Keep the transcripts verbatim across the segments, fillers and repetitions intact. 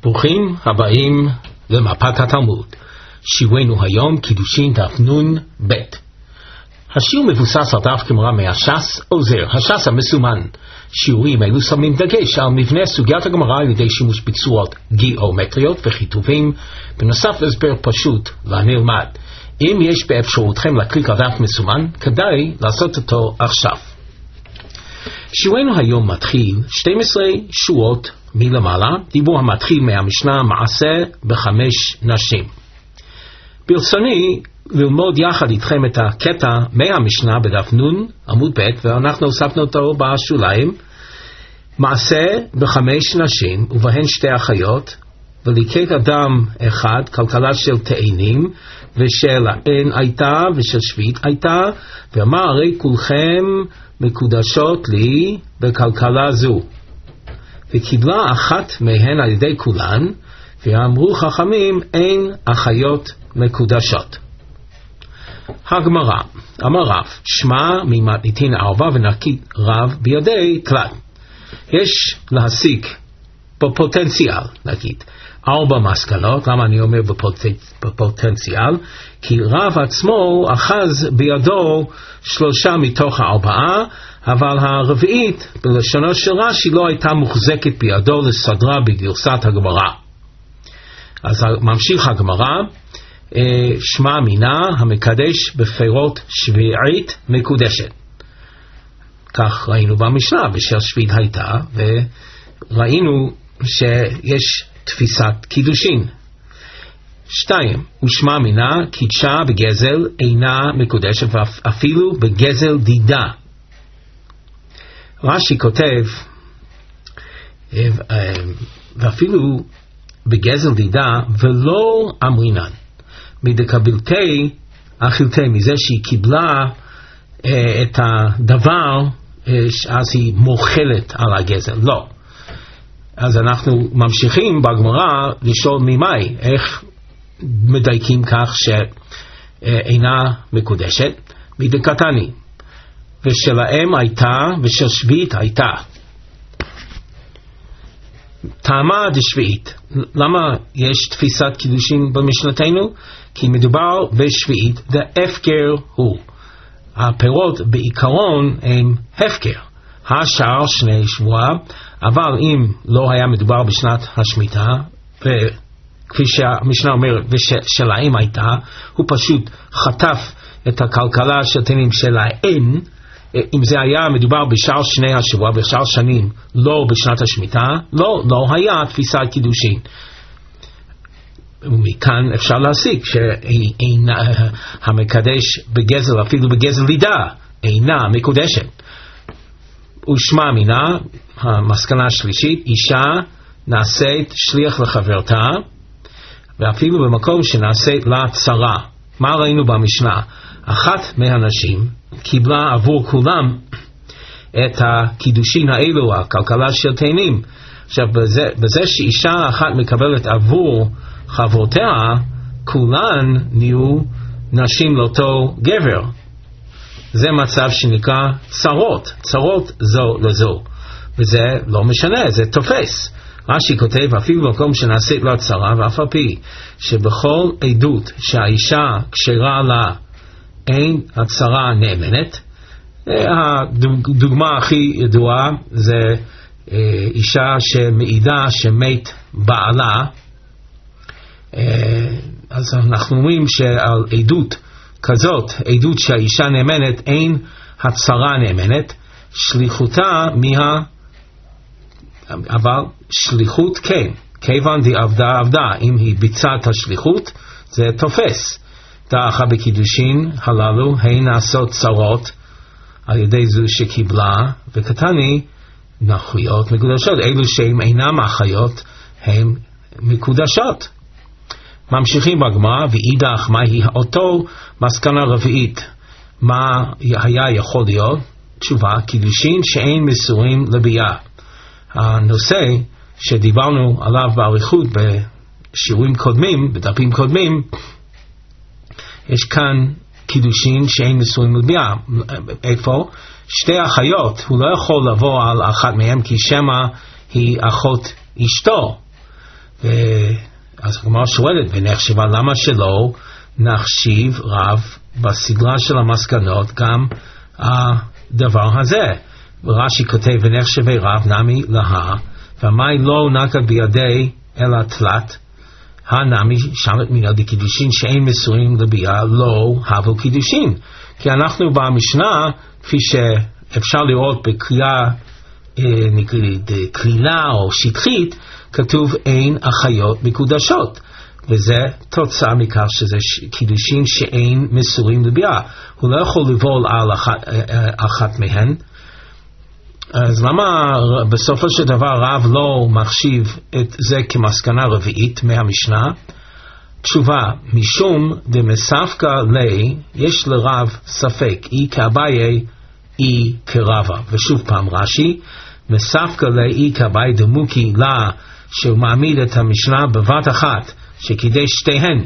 ברוכים הבאים למפת התלמוד. שיעורנו היום קידושין דף נון ב'. השיעור מבוסס על דף גמרא מהש"ס עוזר, הש"ס המסומן. שיעורים אלו שמים דגש על מבנה סוגיית הגמרא על ידי שימוש בצורות גיאומטריות וכיתובים, בנוסף להסבר פשוט לנלמד. אם יש באפשרותכם להקליק על דף מסומן, כדאי לעשות אותו עכשיו. שיעורנו היום מתחיל שתים עשרה שורות מלמעלה, דיבור המתחיל מהמשנה מעשה בחמש נשים. ברצוני ללמוד יחד איתכם את הקטע מהמשנה בדף נון עמוד ב', ואנחנו הוספנו אותו בשוליים. מעשה בחמש נשים ובהן שתי אחיות, וליקט אדם אחד, כלכלה של תאנים, ושל האין הייתה ושל שביט הייתה, ואמר הרי כולכם מקודשות לי בכלכלה זו. וקיבלה אחת מהן על ידי כולן, ואמרו חכמים אין אחיות מקודשות. הגמרא, אמר רב, שמע ממתניתין ארבע ונקי רב בידי תלת. יש להסיק בפוטנציאל, נגיד, ארבע מסקנות. למה אני אומר בפוטנציאל? כי רב עצמו אחז בידו שלושה מתוך הארבעה, אבל הרביעית בלשונו של רש"י לא הייתה מוחזקת בידו לסדרה בגרסת הגמרא. אז ממשיך הגמרא, שמע מינה המקדש בפירות שביעית מקודשת. כך ראינו במשנה, בשל שביעית הייתה, וראינו שיש תפיסת קידושין. שתיים, ושמע מינה קידשה בגזל אינה מקודשת, ואפילו בגזל דידה. רש"י כותב, ואפילו בגזל דידה ולא אמרינן, מדקבלתי אכילתי, מזה שהיא קיבלה אה, את הדבר, אה, אז היא מוכלת על הגזל. לא. אז אנחנו ממשיכים בגמרא לשאול ממאי, איך מדייקים כך שאינה מקודשת? מדקתני, ושלהם הייתה ושל שביעית הייתה. טעמה דשביעית. למה יש תפיסת קידושין במשנתנו? כי מדובר בשביעית, והפקר הוא. הפירות בעיקרון הם הפקר. השאר שני שבועה, אבל אם לא היה מדובר בשנת השמיטה, וכפי שהמשנה אומרת, ושלהם הייתה, הוא פשוט חטף את הכלכלה של תנים שלהם. אם זה היה מדובר בשאר שני השבוע, בשאר שנים, לא בשנת השמיטה, לא, לא היה תפיסת קידושין. ומכאן אפשר להסיק שהמקדש בגזל, אפילו בגזל לידה, אינה מקודשת. ושמע מינה, המסקנה השלישית, אישה נעשית שליח לחברתה, ואפילו במקום שנעשית לה צרה. מה ראינו במשנה? אחת מהנשים קיבלה עבור כולם את הקידושין האלו, הכלכלה של תאנים. עכשיו, בזה, בזה שאישה אחת מקבלת עבור חברותיה, כולן נהיו נשים לאותו גבר. זה מצב שנקרא צרות, צרות זו לזו. וזה לא משנה, זה תופס. רש"י כותב, אפילו במקום שנעשית לה צרה, ואף על פי שבכל עדות שהאישה כשרה לה אין הצרה נאמנת. הדוגמה הכי ידועה זה אישה שמעידה שמת בעלה. אז אנחנו אומרים שעל עדות כזאת, עדות שהאישה נאמנת, אין הצרה נאמנת. שליחותה מה... אבל שליחות כן, כיוון די עבדה עבדה, אם היא ביצעה את השליחות זה תופס. דאחה בקידושין הללו הן נעשות צרות על ידי זו שקיבלה, וקטני נחויות מקודשות. אלו שהם אינם אחיות הן מקודשות. ממשיכים בגמרא, ואידך מהי אותו מסקנה רביעית. מה היה יכול להיות? תשובה, קידושין שאין מסורים לביאה. הנושא שדיברנו עליו באריכות בשיעורים קודמים, בדפים קודמים, יש כאן קידושין שאין נשואים לביאה. איפה? שתי אחיות, הוא לא יכול לבוא על אחת מהם כי שמה היא אחות אשתו. אז הגמרא שואלת, ונחשבה, למה שלא נחשיב רב בסדרה של המסקנות גם הדבר הזה? רש"י כותב, ונחשבי רב נמי לה, והמי לא נקט בידי אלא תלת, הנמי שמת מינה דקידושין שאין מסורים לביאה לא הבו קידושין. כי אנחנו במשנה, כפי שאפשר לראות בקריאה נגיד קלילה או שטחית, כתוב אין אחיות מקודשות, וזה תוצאה מכך שזה קידושין שאין מסורים לביאה. הוא לא יכול לבול על אחת, אחת מהן. אז למה בסופו של דבר רב לא מחשיב את זה כמסקנה רביעית מהמשנה? תשובה, משום דמספקא לי, יש לרב ספק, אי כאביי, אי כרבה. ושוב פעם רש"י, מספקא לי אי כאביי דמוקי לה, שהוא מעמיד את המשנה בבת אחת, שקידש שתיהן.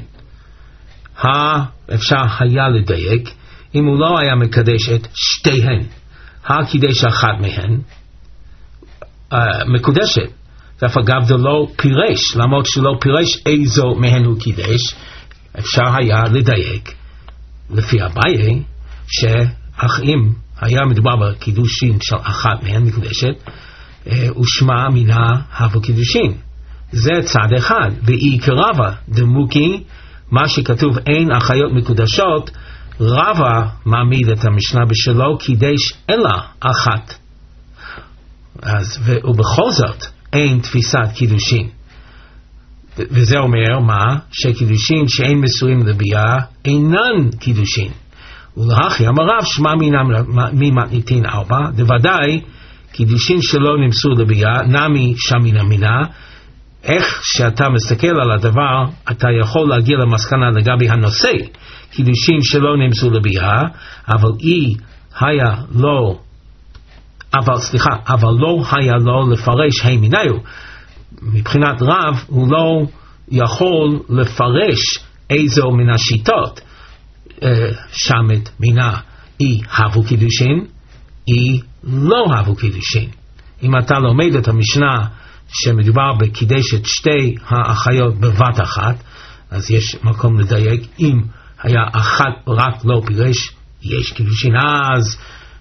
אפשר היה לדייק, אם הוא לא היה מקדש את שתיהן, הקידש אחת מהן uh, מקודשת, ואף אגב זה לא פירש, למרות שהוא לא פירש איזו מהן הוא קידש, אפשר היה לדייק לפי אביי שאך אם היה מדובר בקידושין של אחת מהן מקודשת, uh, ושמה מינה הבו קידושין. זה צד אחד. ואי כרבה דמוקי, מה שכתוב אין אחיות מקודשות, רבה מעמיד את המשנה בשלו קידש אלא אחת, אז ובכל זאת אין תפיסת קידושין, וזה אומר מה? שקידושין שאין מסורים לביאה אינן קידושין. ולהכי אמר רב שמע ממתניתין ארבע, דוודאי קידושין שלא נמסו לביאה נמי שמינה מינה. איך שאתה מסתכל על הדבר, אתה יכול להגיע למסקנה לגבי הנושא, קידושין שלא נמסו לביאה, אבל אי היה לא, אבל סליחה, אבל לא היה לו לפרש הימיניו. מבחינת רב, הוא לא יכול לפרש איזו מן השיטות, שמת מינה, אי הבו קידושין, אי לא הבו קידושין. אם אתה לומד את המשנה, שמדובר בקידשת שתי האחיות בבת אחת, אז יש מקום לדייק, אם היה אחת רק לא פירש, יש קידושין, אז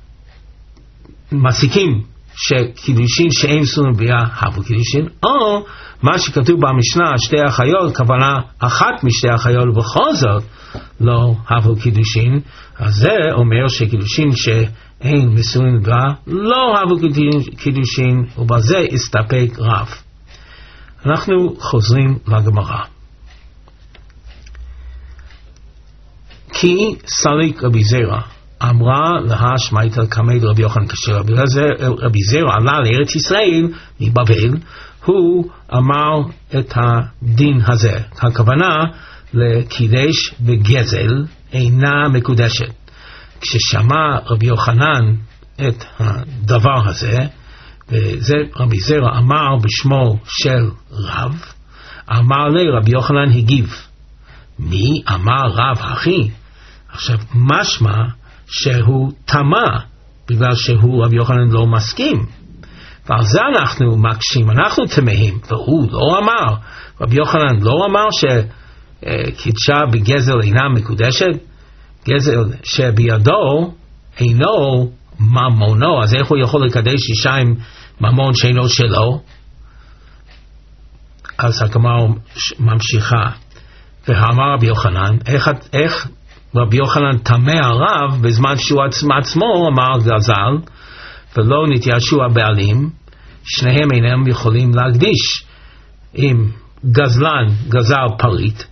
מסיקים שקידושין שאין מסורים לביאה הבו קידושין, או מה שכתוב במשנה שתי האחיות, כוונה אחת משתי האחיות ובכל זאת לא הבו קידושין, אז זה אומר שקידושין שאין מסורים לביאה לא הבו קידושין, ובזה הסתפק רב. אנחנו חוזרים לגמרא. כי סליק רבי זרע אמרה לה שמעיתא קמא דרבי יוחנן, כאשר רבי זרע עלה לארץ ישראל מבבל, הוא אמר את הדין הזה, הכוונה לקידש בגזל אינה מקודשת. כששמע רבי יוחנן את הדבר הזה, וזה רבי זרע אמר בשמו של רב, אמר לי רבי יוחנן הגיב, מי אמר רב אחי? עכשיו משמע שהוא תמה, בגלל שהוא רבי יוחנן לא מסכים, ועל זה אנחנו מקשים, אנחנו תמהים, והוא לא אמר, רבי יוחנן לא אמר שקידשה בגזל אינה מקודשת, גזל שבידו אינו ממונו, אז איך הוא יכול לקדש אישה עם ממון שאינו שלו? אז הגמרא ממשיכה, ואמר רבי יוחנן, איך, איך רבי יוחנן תמה הרב בזמן שהוא עצמו, עצמו אמר גזל, ולא נתייאשו הבעלים, שניהם אינם יכולים להקדיש. אם גזלן גזל פריט,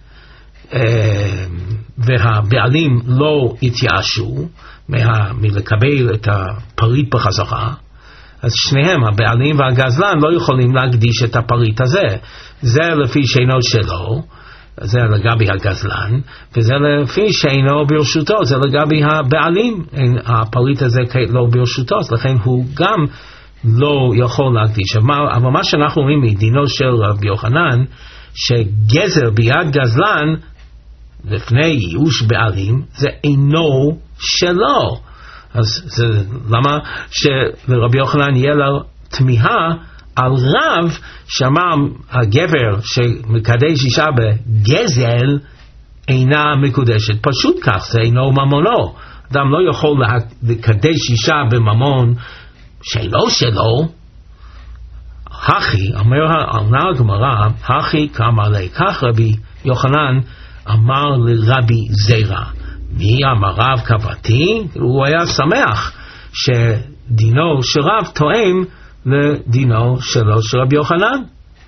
והבעלים לא התייאשו מלקבל את הפריט בחזרה, אז שניהם, הבעלים והגזלן, לא יכולים להקדיש את הפריט הזה. זה לפי שאינו שלו, זה לגבי הגזלן, וזה לפי שאינו ברשותו, זה לגבי הבעלים, הפריט הזה לא ברשותו, לכן הוא גם לא יכול להקדיש. אבל מה שאנחנו רואים מדינו של רבי יוחנן, שגזל ביד גזלן, לפני ייאוש בעלים, זה אינו שלו. אז זה, למה שלרבי יוחנן יהיה לו תמיהה על רב שאמר הגבר שמקדש אישה בגזל אינה מקודשת. פשוט כך, זה אינו ממונו. אדם לא יכול לקדש אישה בממון שלא שלו. הכי, אמר הגמרא, הכי כאמר לי, כך רבי יוחנן אמר לרבי זירא. מי אמר רב קבעתי? הוא היה שמח שדינו של רב תואם לדינו שלו של רבי יוחנן.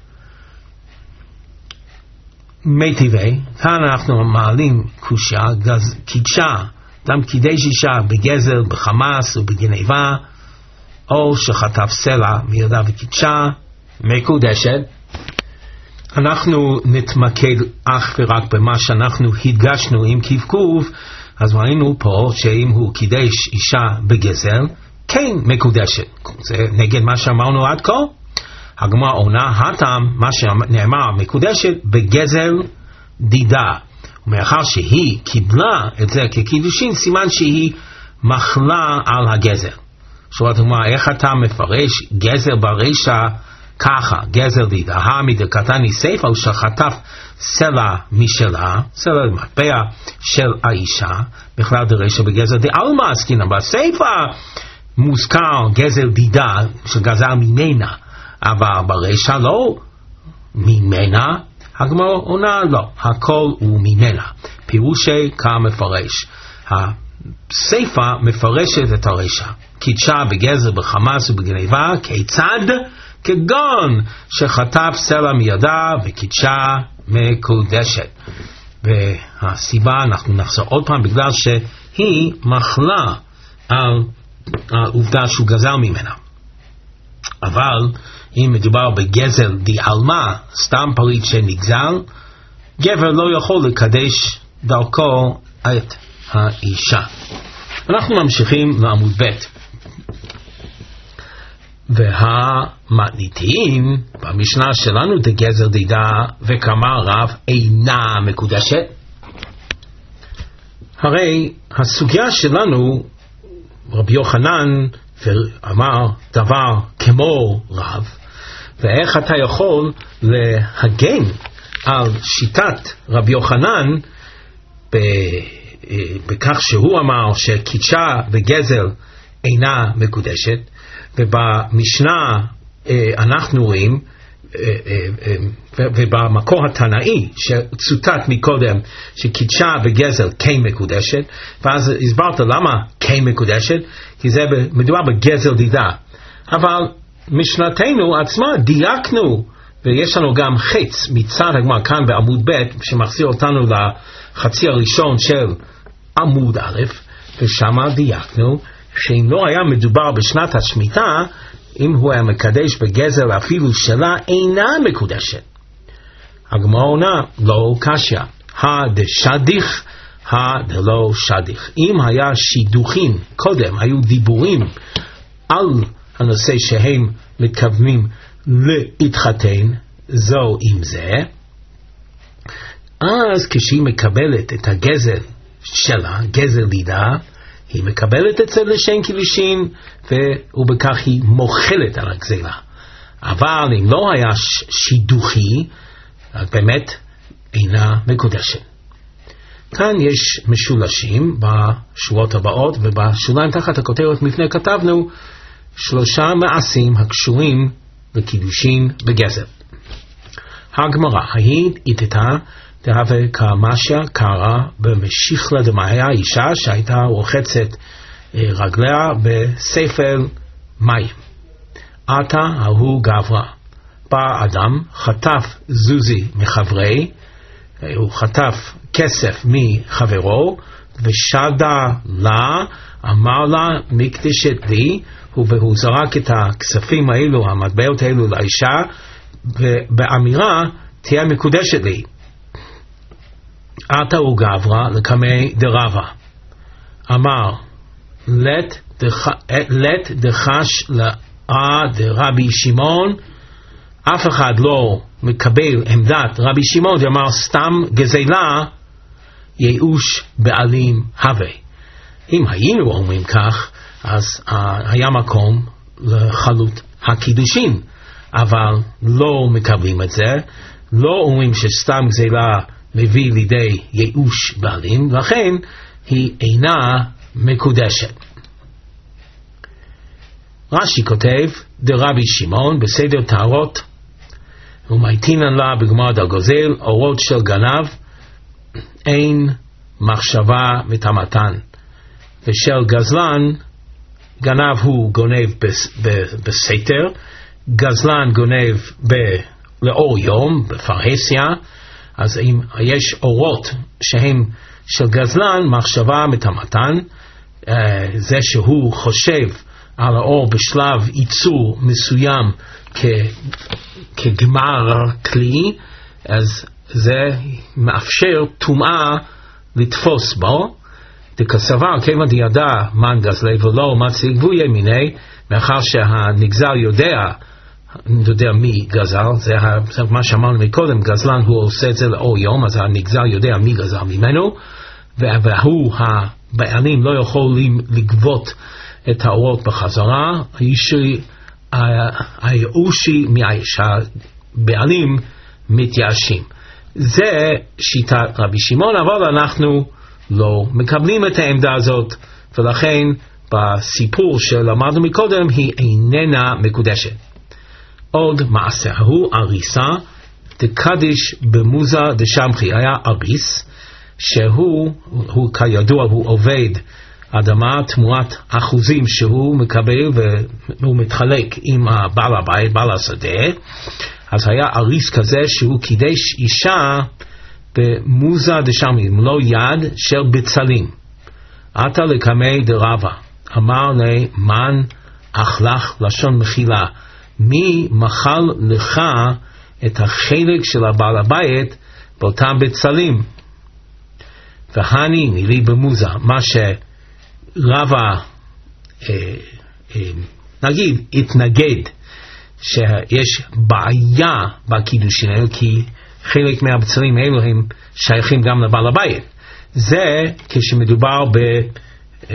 מיטיבי, כאן אנחנו מעלים קושיה, קידשה, אדם קידש אישה בגזל, בחמאס ובגניבה, או שחטף סלע מידה וקידשה, מקודשת. אנחנו נתמקד אך ורק במה שאנחנו הדגשנו עם כיוון, אז ראינו פה שאם הוא קידש אישה בגזל, כן מקודשת. זה נגד מה שאמרנו עד כה. הגמרא עונה, הטעם, מה שנאמר מקודשת בגזל דידה. ומאחר שהיא קיבלה את זה כקידושין, סימן שהיא מחלה על הגזל. שואלת הגמרא, איך אתה מפרש גזל ברישא ככה, גזל דידה, המדקתני סיפא הוא שחטף סלע משלה, סלע מטבע של האישה, בכלל דרישא בגזל דעלמא עסקינן, בסיפא מוזכר גזל דידה שגזל ממנה, אבל ברישא לא ממנה. הגמרא עונה לא, הכל הוא ממנה. פירושי כמפרש, הסיפא מפרשת את הרישא, קידשה בגזל בחמאס ובגניבה, כיצד? כגון שחטף סלע מידה וקידשה מקודשת. והסיבה, אנחנו נחזור עוד פעם, בגלל שהיא מחלה על העובדה שהוא גזל ממנה. אבל אם מדובר בגזל דיעלמא, סתם פריט שנגזל, גבר לא יכול לקדש דרכו את האישה. אנחנו ממשיכים לעמוד ב'. והמתניתים במשנה שלנו דגזל דידה וכמה רב אינה מקודשת. הרי הסוגיה שלנו, רבי יוחנן ואמר דבר כמו רב, ואיך אתה יכול להגן על שיטת רבי יוחנן בכך שהוא אמר שקידשה בגזל אינה מקודשת, ובמשנה אנחנו רואים ובמקור התנאי שצוטט מקודם שקידשה בגזל כן מקודשת, ואז הסברת למה כן מקודשת, כי זה מדובר בגזל דידה. אבל משנתנו עצמה דייקנו, ויש לנו גם חץ מצד הגמרא כאן בעמוד ב' שמחזיר אותנו לחצי הראשון של עמוד א', ושם דייקנו שאם לא היה מדובר בשנת השמיטה, אם הוא היה מקדש בגזל אפילו שלה אינה מקודשת. הגמרא עונה לא קשיא, הדשדיך הדלא שדיך. אם היה שידוכים קודם, היו דיבורים על הנושא שהם מתכוונים להתחתן זו עם זה, אז כשהיא מקבלת את הגזל שלה, גזל דידה, היא מקבלת את זה לשם קידושין, ובכך היא מוחלת על הגזלה. אבל אם לא היה שידוכי, אז באמת אינה מקודשת. כאן יש משולשים בשורות הבאות, ובשוליים תחת הכותרת מפני כתבנו שלושה מעשים הקשורים לקידושין בגזל. הגמרא, ההיא איתתה דהווה כמשיה קרה במשיחלה דמאיה, אישה שהייתה רוחצת רגליה בספל מים. עתה ההוא גברה. בא אדם, חטף זוזי מחברי, הוא חטף כסף מחברו, ושדה לה, אמר לה מקדשת לי, והוא זרק את הכספים האלו, המטבעות האלו לאישה, ובאמירה תהיה מקודשת לי. עתה הוא גברה לקמי דרבה. אמר, לת, דח, לת דחש לאה דרבי שמעון, אף אחד לא מקבל עמדת רבי שמעון, ואמר סתם גזלה ייאוש בעלים הווה. אם היינו אומרים כך, אז uh, היה מקום לחלות הקידושין. אבל לא מקבלים את זה, לא אומרים שסתם גזירה מביא לידי ייאוש בעלים, לכן היא אינה מקודשת. רש"י כותב, דרבי שמעון בסדר טהרות, ומייטינן לה בגמרא דגוזל, אורות של גנב, אין מחשבה מטמאתן, ושל גזלן, גנב הוא גונב בסתר, גזלן גונב ב- לאור יום, בפרהסיה, אז אם יש אורות שהם של גזלן, מחשבה מטמאתן, זה שהוא חושב על האור בשלב ייצור מסוים כ- כגמר כלי, אז זה מאפשר טומאה לתפוס בו, דקסבר כיוון דידע מן גזלי ולא מצי גבויה מיני, מאחר שהנגזל יודע, יודע מי גזל, זה, זה מה שאמרנו מקודם, גזלן הוא עושה את זה לאור יום, אז הנגזל יודע מי גזל ממנו, והוא, הבעלים לא יכולים לגבות את האורות בחזרה, הייאושי שהבעלים מתייאשים. זה שיטת רבי שמעון, אבל אנחנו לא מקבלים את העמדה הזאת, ולכן בסיפור שלמדנו מקודם היא איננה מקודשת. עוד מעשה, הוא אריסה דקדיש במוזה דשמחי, היה אריס שהוא, הוא, כידוע הוא עובד אדמה תמורת אחוזים שהוא מקבל והוא מתחלק עם בעל הבית, בעל השדה. אז היה אריס כזה שהוא קידש אישה במוזה דשמחי, מלוא יד של בצלים. עתה לקמי דרבה, אמר לי מן אכלך לשון מחילה, מי מחל לך את החלק של הבעל הבית באותם בצלים? והני מילי במוזה, מה שרבה אה, אה, נגיד התנגד שיש בעיה בקידושין האלה, כי חלק מהבצלים האלו הם שייכים גם לבעל הבית. זה כשמדובר ב, אה,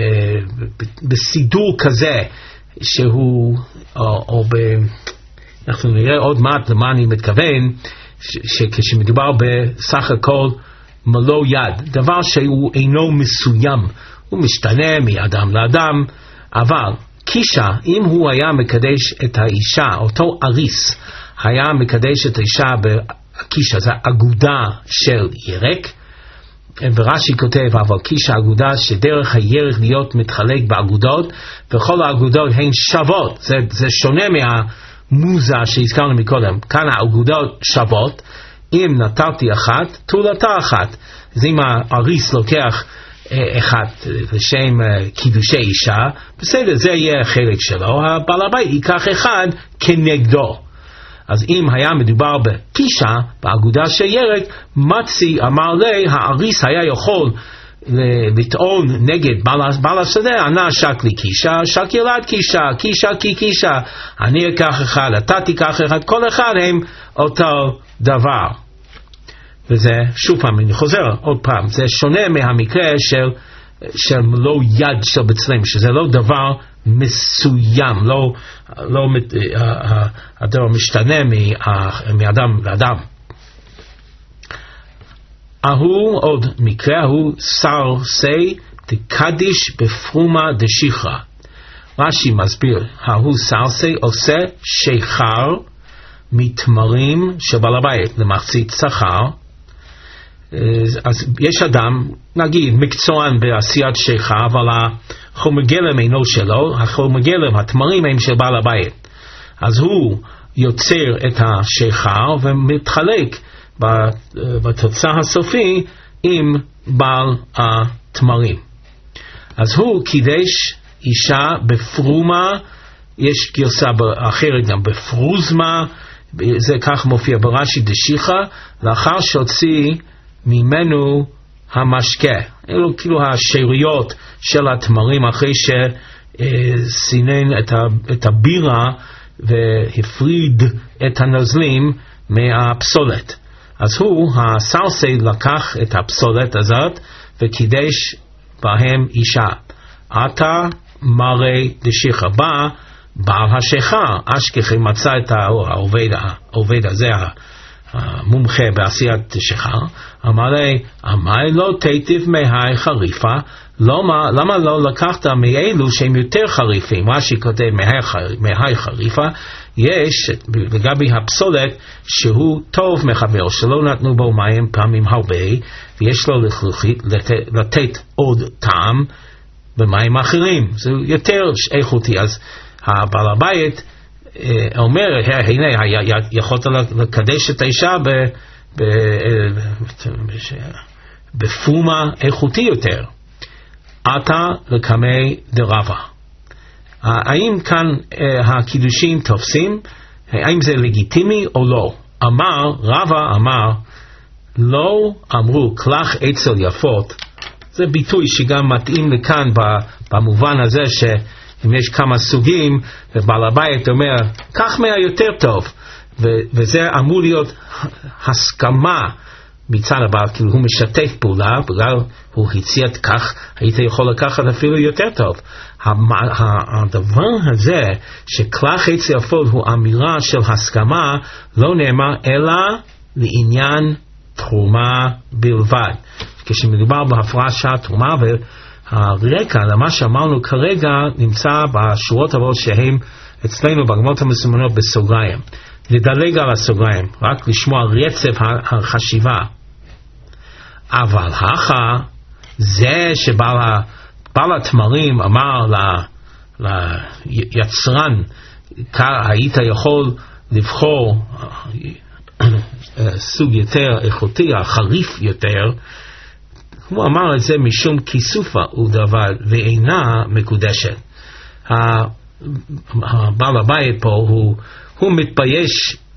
בסידור כזה שהוא, או, או ב, אנחנו נראה עוד מעט למה אני מתכוון, שכשמדובר בסך הכל מלוא יד, דבר שהוא אינו מסוים, הוא משתנה מאדם לאדם, אבל קישה, אם הוא היה מקדש את האישה, אותו אריס היה מקדש את האישה בקישה, זה אגודה של ירק, ורש"י כותב, אבל קישה אגודה שדרך הירק להיות מתחלק באגודות, וכל האגודות הן שוות, זה, זה שונה מהמוזה שהזכרנו מקודם, כאן האגודות שוות, אם נתתי אחת, תולתה אחת. אז אם האריס לוקח אחת לשם קידושי אישה, בסדר, זה יהיה החלק שלו, הבעל הבית ייקח אחד כנגדו. אז אם היה מדובר בקישה, באגודה של ירק, מצי אמר לי, האריס היה יכול לטעון נגד בעל השדה, ענה שק לי קישה, שק ילד קישה, קישה כי קישה, אני אקח אחד, אתה תיקח אחד, כל אחד הם אותו דבר. וזה, שוב פעם, אני חוזר עוד פעם, זה שונה מהמקרה של, של מלוא יד של בצלים, שזה לא דבר מסוים, לא, לא, הדבר משתנה מאדם לאדם. ההוא עוד מקרה, הוא שר סי דקדיש בפרומה דשיחרה. רש"י מסביר, ההוא שר סי עושה שיכר מתמרים של בעל הבית למחצית שכר. אז יש אדם, נגיד, מקצוען בעשיית שיכר, אבל החומר גלם אינו שלו, החומר גלם, התמרים הם של בעל הבית. אז הוא יוצר את השיכר ומתחלק בתוצאה הסופי עם בעל התמרים. אז הוא קידש אישה בפרומה, יש גרסה אחרת גם בפרוזמה, זה כך מופיע ברש"י דשיחרה, לאחר שהוציא ממנו המשקה, אלו כאילו השאריות של התמרים אחרי שסינן את, את הבירה והפריד את הנוזלים מהפסולת. אז הוא, הסרסי, לקח את הפסולת הזאת וקידש בהם אישה. עתה מרי דשיחרה, בא בעל השיכה, אשכחי מצא את העובד, העובד הזה, המומחה בעשיית שיכה, אמר לי, אמר לא תיטיב מהי חריפה, למה, למה לא לקחת מאלו שהם יותר חריפים? מה שכותב מהי חריפה, יש לגבי הפסולת שהוא טוב מחבר, שלא נתנו בו מים פעמים הרבה, ויש לו לתת עוד טעם במים אחרים, זה יותר איכותי. אז הבעל הבית אומר, הנה, יכולת לקדש את האישה בפומה איכותי יותר. עתה לקמי דרבה. האם כאן הקידושים תופסים? האם זה לגיטימי או לא? אמר, רבה אמר, לא אמרו כלך עצל יפות. זה ביטוי שגם מתאים לכאן במובן הזה שאם יש כמה סוגים, ובעל הבית אומר, כך מה יותר טוב. וזה אמור להיות הסכמה מצד הבעל, כאילו הוא משתף פעולה, בגלל הוא הציע את כך, היית יכול לקחת אפילו יותר טוב. הדבר הזה, שכלך עץ יפות הוא אמירה של הסכמה, לא נאמר אלא לעניין תרומה בלבד. כשמדובר בהפרשת תרומה, והרקע למה שאמרנו כרגע נמצא בשורות הבאות שהם אצלנו בגמרות המסומנות בסוגריים. לדלג על הסוגריים, רק לשמוע רצף החשיבה. אבל הכה, זה שבעל התמרים אמר ליצרן, היית יכול לבחור סוג יותר איכותי, חריף יותר, הוא אמר את זה משום כיסופה ודבר ואינה מקודשת. הבעל הבית פה הוא הוא מתבייש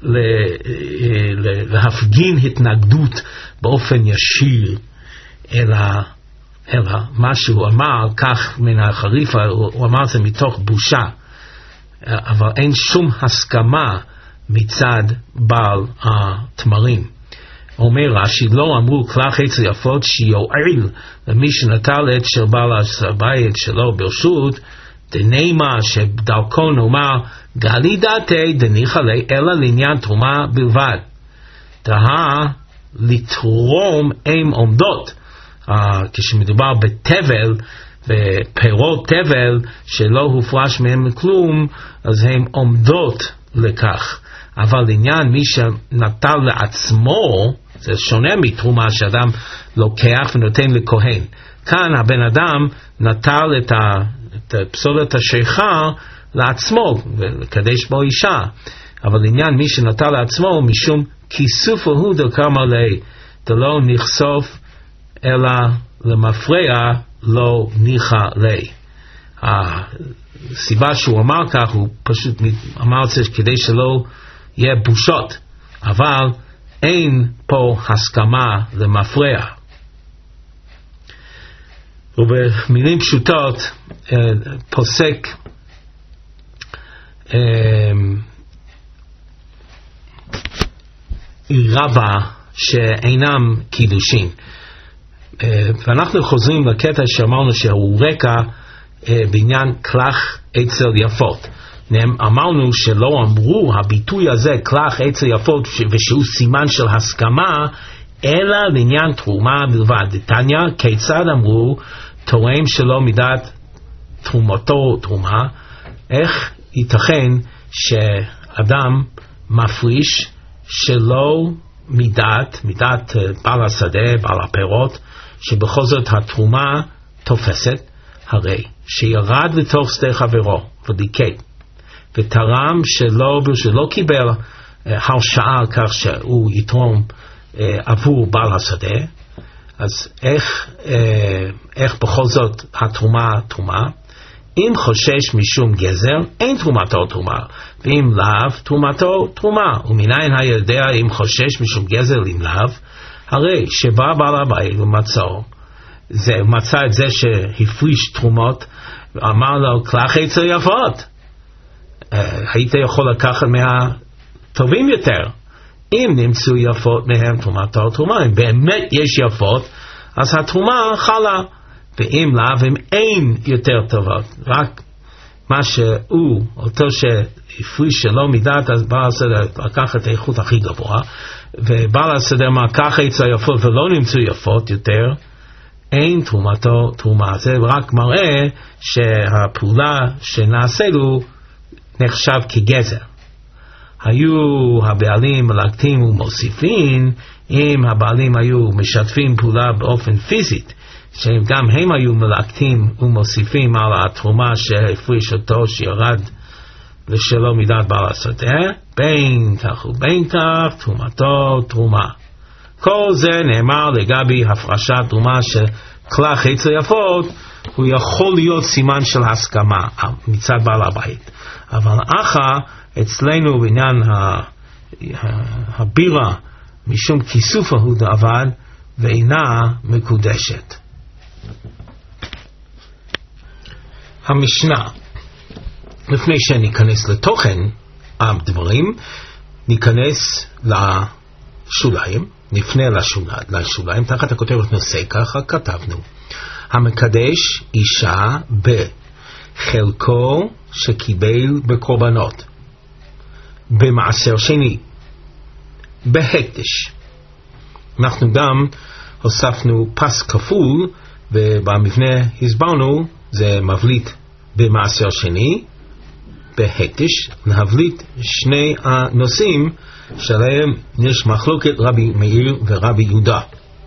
להפגין התנגדות באופן ישיר אלא, אלא מה שהוא אמר כך מן החריפה, הוא אמר זה מתוך בושה, אבל אין שום הסכמה מצד בעל התמרים. אומר רש"י, לא אמרו כלך עץ יפות שיועיל למי שנטל את של בעל הבית שלו ברשות, דנאמר שדרכו נאמר גלי דעתי דניחא ליה אלא לעניין תרומה בלבד. דהה לתרום הם עומדות, uh, כשמדובר בתבל ופירות תבל שלא הופרש מהם כלום, אז הם עומדות לכך. אבל לעניין מי שנטל לעצמו, זה שונה מתרומה שאדם לוקח ונותן לכהן. כאן הבן אדם נטל את ה את פסולת השיכה לעצמו ולקדש בו אישה, אבל לעניין מי שנטל לעצמו משום כיסוף הוא דקאמר לי דלא נחשוף אלא למפרע לא ניחא לי. הסיבה שהוא אמר כך, הוא פשוט אמר את זה כדי שלא יהיה בושות, אבל אין פה הסכמה למפרע. ובמילים פשוטות פוסק רבה שאינם קידושין. ואנחנו חוזרים לקטע שאמרנו שהוא רקע בעניין כלך עצל יפות. אמרנו שלא אמרו הביטוי הזה כלך עצל יפות ושהוא סימן של הסכמה אלא לעניין תרומה בלבד. דתניא כיצד אמרו תורם שלא מידת תרומתו תרומה, איך ייתכן שאדם מפריש שלא מידת, מידת בעל השדה, בעל הפירות, שבכל זאת התרומה תופסת, הרי שירד לתוך שדה חברו ודיכא, ותרם שלא, שלא קיבל הרשאה על כך שהוא יתרום עבור בעל השדה, אז איך, איך בכל זאת התרומה תרומה? אם חושש משום גזר, אין תרומתו תרומה, ואם לאו, תרומתו תרומה. ומניין היודע אם חושש משום גזר אם לאו? הרי שבא בעל הבית ומצאו, זה, מצא את זה שהפריש תרומות, אמר לו, כלך עצל יפות. היית יכול לקחת מהטובים יותר. אם נמצאו יפות מהם תרומתו תרומה, אם באמת יש יפות, אז התרומה חלה. ואם לאו, אם אין יותר טובות, רק מה שהוא, אותו שהפריש שלא מידת, אז בעל הסדר לקח את האיכות הכי גבוה, ובעל הסדר מקח עצה יפות ולא נמצאו יפות יותר, אין תרומתו תרומה. זה רק מראה שהפעולה שנעשה לו נחשב כגזר. היו הבעלים מלקטים ומוסיפים, אם הבעלים היו משתפים פעולה באופן פיזית, שגם הם היו מלקטים ומוסיפים על התרומה שהפריש אותו שירד לשלא מידת בעל הסדר, בין כך ובין כך תרומתו תרומה. כל זה נאמר לגבי הפרשת תרומה של כלה חץ יפות, הוא יכול להיות סימן של הסכמה מצד בעל הבית. אבל אחר אצלנו בעניין הבירה משום כיסוף הוא דאבד ואינה מקודשת. המשנה, לפני שניכנס לתוכן הדברים, ניכנס לשוליים, נפנה לשוליים, תחת הכותרת נושא, ככה כתבנו, המקדש אישה בחלקו שקיבל בקורבנות, במעשר שני, בהקדש. אנחנו גם הוספנו פס כפול, ובמבנה הסברנו, זה מבליט במעשר שני, בהקדש, להבליט שני הנושאים שלהם יש מחלוקת רבי מאיר ורבי יהודה.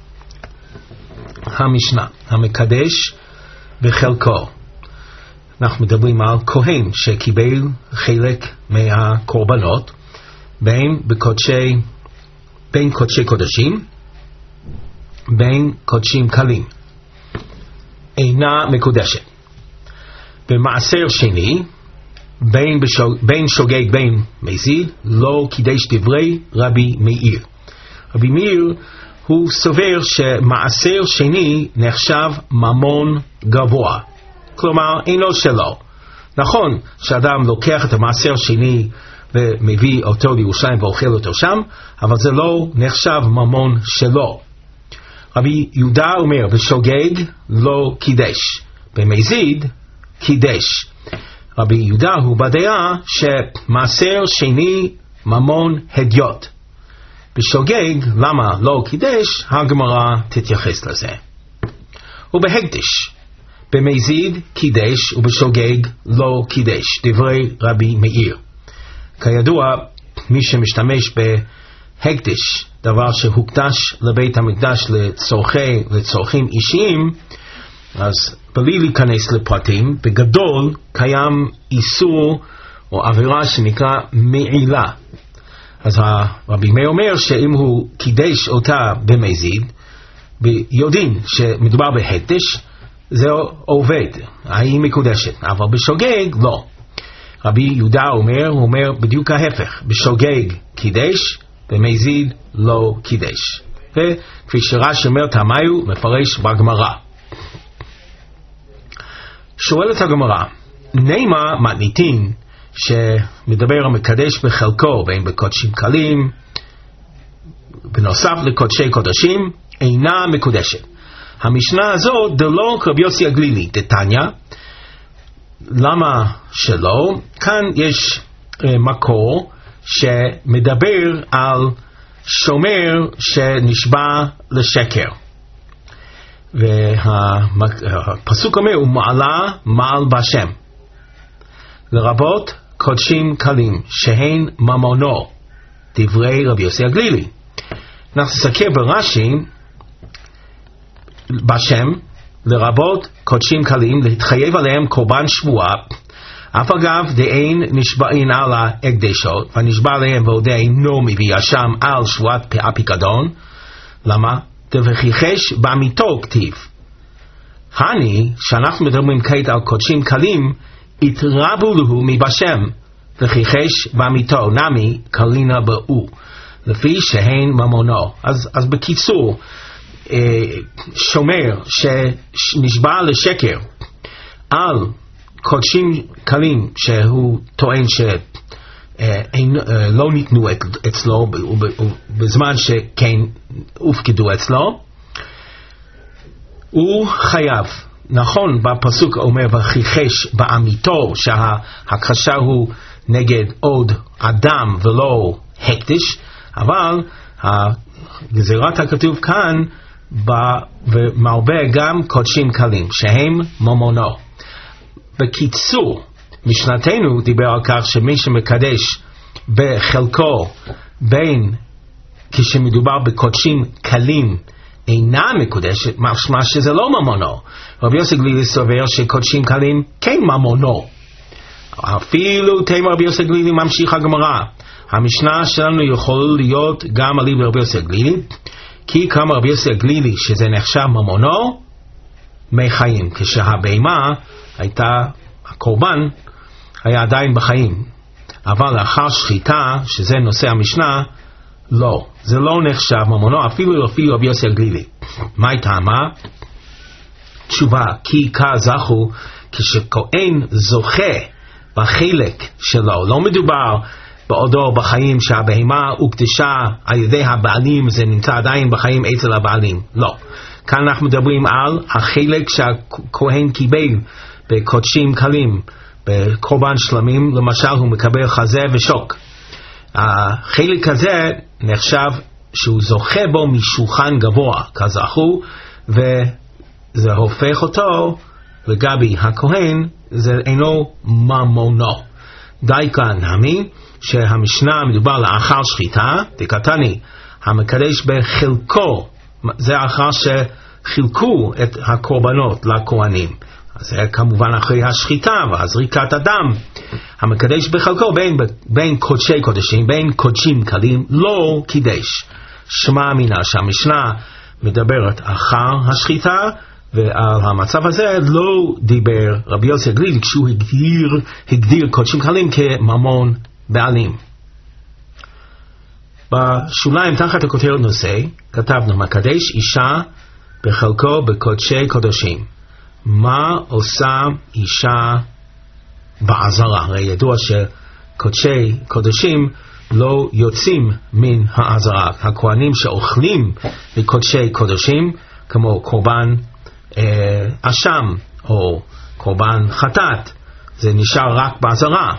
המשנה, המקדש בחלקו. אנחנו מדברים על כהן שקיבל חלק מהקורבנות, בין בקודשי, בין קודשי קודשים, בין קודשים קלים. אינה מקודשת. במעשר שני, בין, בשוג, בין שוגג בין מזיד, לא קידש דברי רבי מאיר. רבי מאיר הוא סובר שמעשר שני נחשב ממון גבוה, כלומר אינו שלו. נכון שאדם לוקח את המעשר שני ומביא אותו לירושלים ואוכל אותו שם, אבל זה לא נחשב ממון שלו. רבי יהודה אומר, בשוגג לא קידש, במזיד קידש. רבי יהודה הוא בדעה שמעשר שני ממון הדיוט. בשוגג, למה לא קידש? הגמרא תתייחס לזה. ובהקדש, במזיד קידש ובשוגג לא קידש, דברי רבי מאיר. כידוע, מי שמשתמש בהקדש, דבר שהוקדש לבית המקדש לצורכי, לצורכים אישיים, אז בלי להיכנס לפרטים, בגדול קיים איסור או עבירה שנקרא מעילה. אז רבי מאיר אומר שאם הוא קידש אותה במזיד, ביודעין שמדובר בהקדש, זה עובד, היא מקודשת, אבל בשוגג לא. רבי יהודה אומר, הוא אומר בדיוק ההפך, בשוגג קידש, במזיד לא קידש. וכפי שרש"י אומר תמיו, מפרש בגמרא. שואלת הגמרא, נימה מתניתין שמדבר המקדש בחלקו בין בקודשים קלים, בנוסף לקודשי קודשים, אינה מקודשת. המשנה הזאת דלא כרבי יוסי הגלילי, דתניא, למה שלא? כאן יש אה, מקור שמדבר על שומר שנשבע לשקר. והפסוק אומר, הוא מעלה מעל בשם, לרבות קודשים קלים, שהן ממונו, דברי רבי יוסי הגלילי. אנחנו נסתכל ברש"י, בשם, לרבות קודשים קלים, להתחייב עליהם קורבן שבועה, אף אגב דאין נשבעין על ההקדשות, ונשבע עליהם ועודה אינו מביא אשם על שבועת הפיקדון. למה? וכיחש בעמיתו כתיב. הני, שאנחנו מדברים כעת על קודשים קלים, התרבו לו מבשם, וכיחש בעמיתו, נמי קלינה באו, לפי שהן ממונו. אז, אז בקיצור, שומר שנשבע לשקר על קודשים קלים שהוא טוען שלא ניתנו אצלו בזמן שכן הופקדו אצלו, הוא חייב נכון, בפסוק אומר וחיחש בעמיתו שההכחשה הוא נגד עוד אדם ולא הקדש, אבל גזירת הכתוב כאן ומרבה גם קודשים קלים שהם ממונו. בקיצור, משנתנו דיבר על כך שמי שמקדש בחלקו בין כשמדובר בקודשים קלים אינה מקודשת, משמע שזה לא ממונו. רבי יוסי גלילי סובר שקודשים קלים כן ממונו. אפילו תימא רבי יוסי גלילי ממשיך הגמרא. המשנה שלנו יכול להיות גם עלי ברבי יוסי גלילי, כי כמה רבי יוסי גלילי שזה נחשב ממונו מחיים, כשהבהמה הייתה, הקורבן היה עדיין בחיים, אבל לאחר שחיטה, שזה נושא המשנה, לא, זה לא נחשב ממונו, אפילו לפי רבי יוסי גלילי. מה הייתה מה? תשובה, כי כזכו, כשכהן זוכה בחלק שלו, לא מדובר בעודו בחיים שהבהמה הוקדשה על ידי הבעלים, זה נמצא עדיין בחיים אצל הבעלים, לא. כאן אנחנו מדברים על החלק שהכהן קיבל בקודשים קלים, בקורבן שלמים, למשל הוא מקבל חזה ושוק. החלק הזה נחשב שהוא זוכה בו משולחן גבוה, כזכו, וזה הופך אותו לגבי הכהן, זה אינו ממונו. די כאן נמי שהמשנה מדובר לאחר שחיטה, דקתני, המקדש בחלקו, זה אחר שחילקו את הקורבנות לכהנים. אז זה כמובן אחרי השחיטה והזריקת הדם. המקדש בחלקו בין, בין קודשי קודשים, בין קודשים קלים, לא קידש. שמע מינה שהמשנה מדברת אחר השחיטה, ועל המצב הזה לא דיבר רבי יוסי גלילי כשהוא הגדיר, הגדיר קודשים קלים כממון בעלים. בשוליים תחת הכותרת נושא כתבנו מקדש אישה בחלקו בקודשי קודשים. מה עושה אישה בעזרה? הרי ידוע שקודשי קודשים לא יוצאים מן העזרה. הכהנים שאוכלים בקודשי קודשים כמו קורבן אה, אשם או קורבן חטאת, זה נשאר רק בעזרה.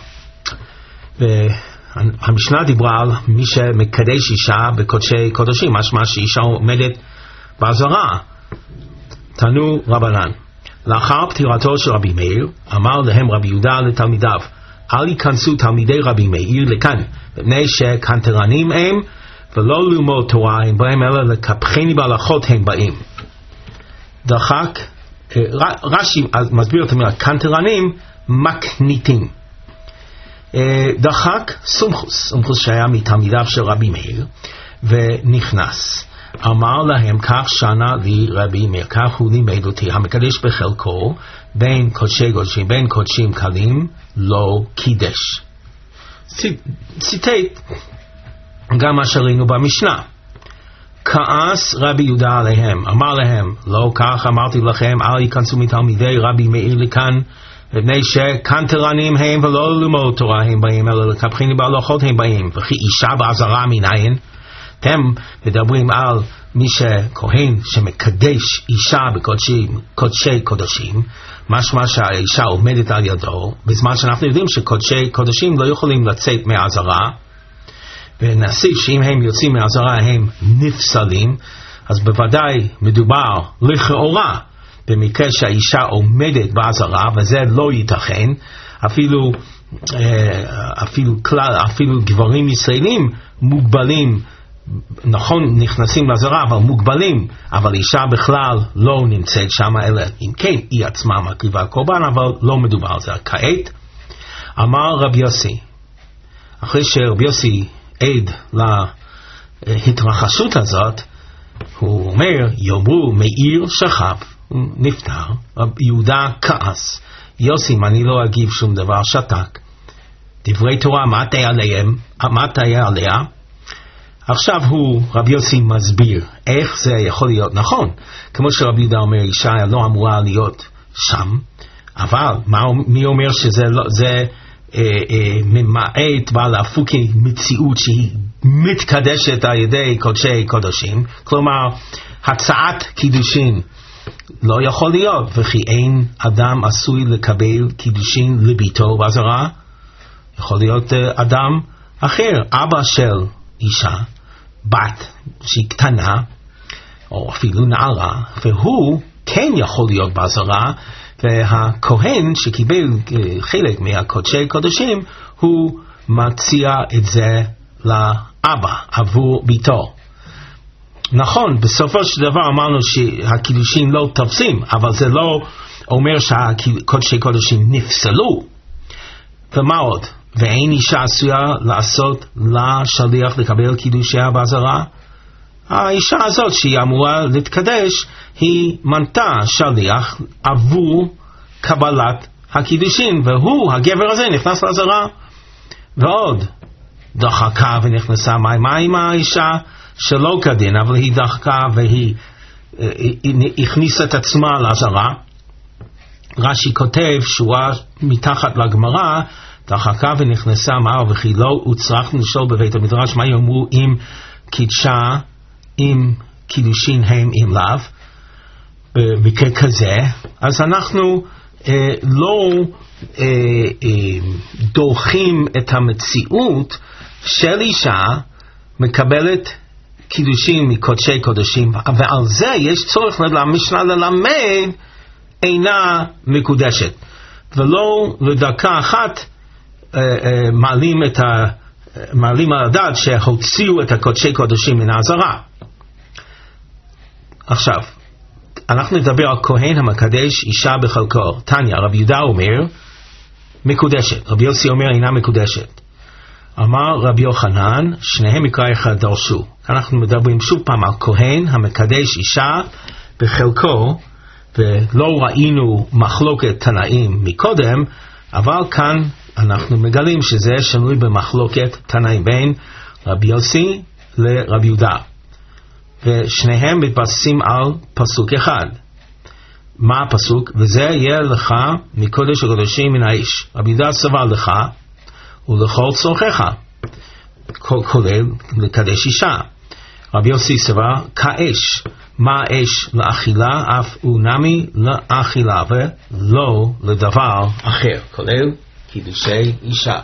והמשנה דיברה על מי שמקדש אישה בקודשי קודשים, משמע שאישה עומדת בעזרה. תנו רבנן, לאחר פטירתו של רבי מאיר, אמר להם רבי יהודה לתלמידיו, אל ייכנסו תלמידי רבי מאיר לכאן, מפני שקנטרנים הם, ולא ללמוד תורה הם באים, אלא לקפחני בהלכות הם באים. דחק, רש"י מסביר את המילה, קנטרנים מקניטים. דחק סומכוס, סומכוס שהיה מתלמידיו של רבי מאיר, ונכנס. אמר להם, כך שנה לי רבי מאיר, כך הוא לימד אותי, המקדש בחלקו, בין קודשי קודשים, בין קודשים קלים, לא קידש. ציטט גם מה שראינו במשנה. כעס רבי יהודה עליהם, אמר להם, לא כך אמרתי לכם, אל ייכנסו מתלמידי רבי מאיר לכאן, מפני שקנטרנים הם ולא ללמוד תורה הם באים, אלא לקפחני בהלכות הם באים, וכי אישה בעזרה מניין. אתם מדברים על מי שכהן שמקדש אישה בקודשים, קודשי קודשים, משמע שהאישה עומדת על ידו, בזמן שאנחנו יודעים שקודשי קודשים לא יכולים לצאת מהעזרה, ונסיף שאם הם יוצאים מהעזרה הם נפסלים, אז בוודאי מדובר לכאורה במקרה שהאישה עומדת בעזרה, וזה לא ייתכן. אפילו אפילו כלל, אפילו גברים ישראלים מוגבלים, נכון, נכנסים לעזרה אבל מוגבלים, אבל אישה בכלל לא נמצאת שם, אלא אם כן היא עצמה מקריבה קורבן, אבל לא מדובר על זה. כעת אמר רבי יוסי, אחרי שרבי יוסי עד להתרחשות הזאת, הוא אומר, יאמרו מאיר שכב, נפטר, רבי יהודה כעס, יוסי, אני לא אגיב שום דבר, שתק. דברי תורה, מה תהיה עליהם? מה תהיה עליה? עכשיו הוא, רבי יוסי מסביר איך זה יכול להיות נכון. כמו שרבי יהודה אומר, אישה לא אמורה להיות שם, אבל מה, מי אומר שזה לא, זה אה, אה, ממעט בא להפוקי מציאות שהיא מתקדשת על ידי קודשי קודשים, כלומר הצעת קידושין לא יכול להיות, וכי אין אדם עשוי לקבל קידושין לביתו בעזרה, יכול להיות אדם אחר, אבא של אישה, בת שהיא קטנה, או אפילו נערה, והוא כן יכול להיות בעזרה, והכהן שקיבל חלק מהקודשי קודשים, הוא מציע את זה לאבא עבור ביתו. נכון, בסופו של דבר אמרנו שהקידושים לא תופסים, אבל זה לא אומר שהקודשי קודשים נפסלו. ומה עוד? ואין אישה עשויה לעשות לשליח לקבל קידושיה בעזרה? האישה הזאת שהיא אמורה להתקדש, היא מנתה שליח עבור קבלת הקידושים, והוא, הגבר הזה, נכנס לעזרה. ועוד, דחקה ונכנסה, מה, מה עם האישה שלא כדין, אבל היא דחקה והיא הכניסה את עצמה לעזרה? רש"י כותב שורה מתחת לגמרא, דחקה ונכנסה, מה וכי לא וצריך לשאול בבית המדרש מה יאמרו אם קידשה, אם קידושין הם אם לאו. במקרה כזה, אז אנחנו אה, לא אה, אה, דוחים את המציאות של אישה מקבלת קידושין מקודשי קודשים, ועל זה יש צורך למשנה ללמד אינה מקודשת, ולא לדקה אחת אה, אה, מעלים, את ה, מעלים על הדעת שהוציאו את הקודשי קודשים מן העזרה. עכשיו, אנחנו נדבר על כהן המקדש אישה בחלקו. תניא, רבי יהודה אומר מקודשת, רבי יוסי אומר אינה מקודשת. אמר רבי יוחנן, שניהם מקרא אחד דרשו. אנחנו מדברים שוב פעם על כהן המקדש אישה בחלקו, ולא ראינו מחלוקת תנאים מקודם, אבל כאן אנחנו מגלים שזה שנוי במחלוקת תנאים בין רבי יוסי לרבי יהודה, ושניהם מתבססים על פסוק אחד. מה הפסוק? וזה יהיה לך מקודש הקודשים מן האיש. רבי יהודה סבר לך ולכל צורכך, כולל לקדש אישה. רבי יוסי סבר כאש. מה אש? לאכילה, אף ונמי לאכילה ולא לדבר אחר, כולל קידושי אישה.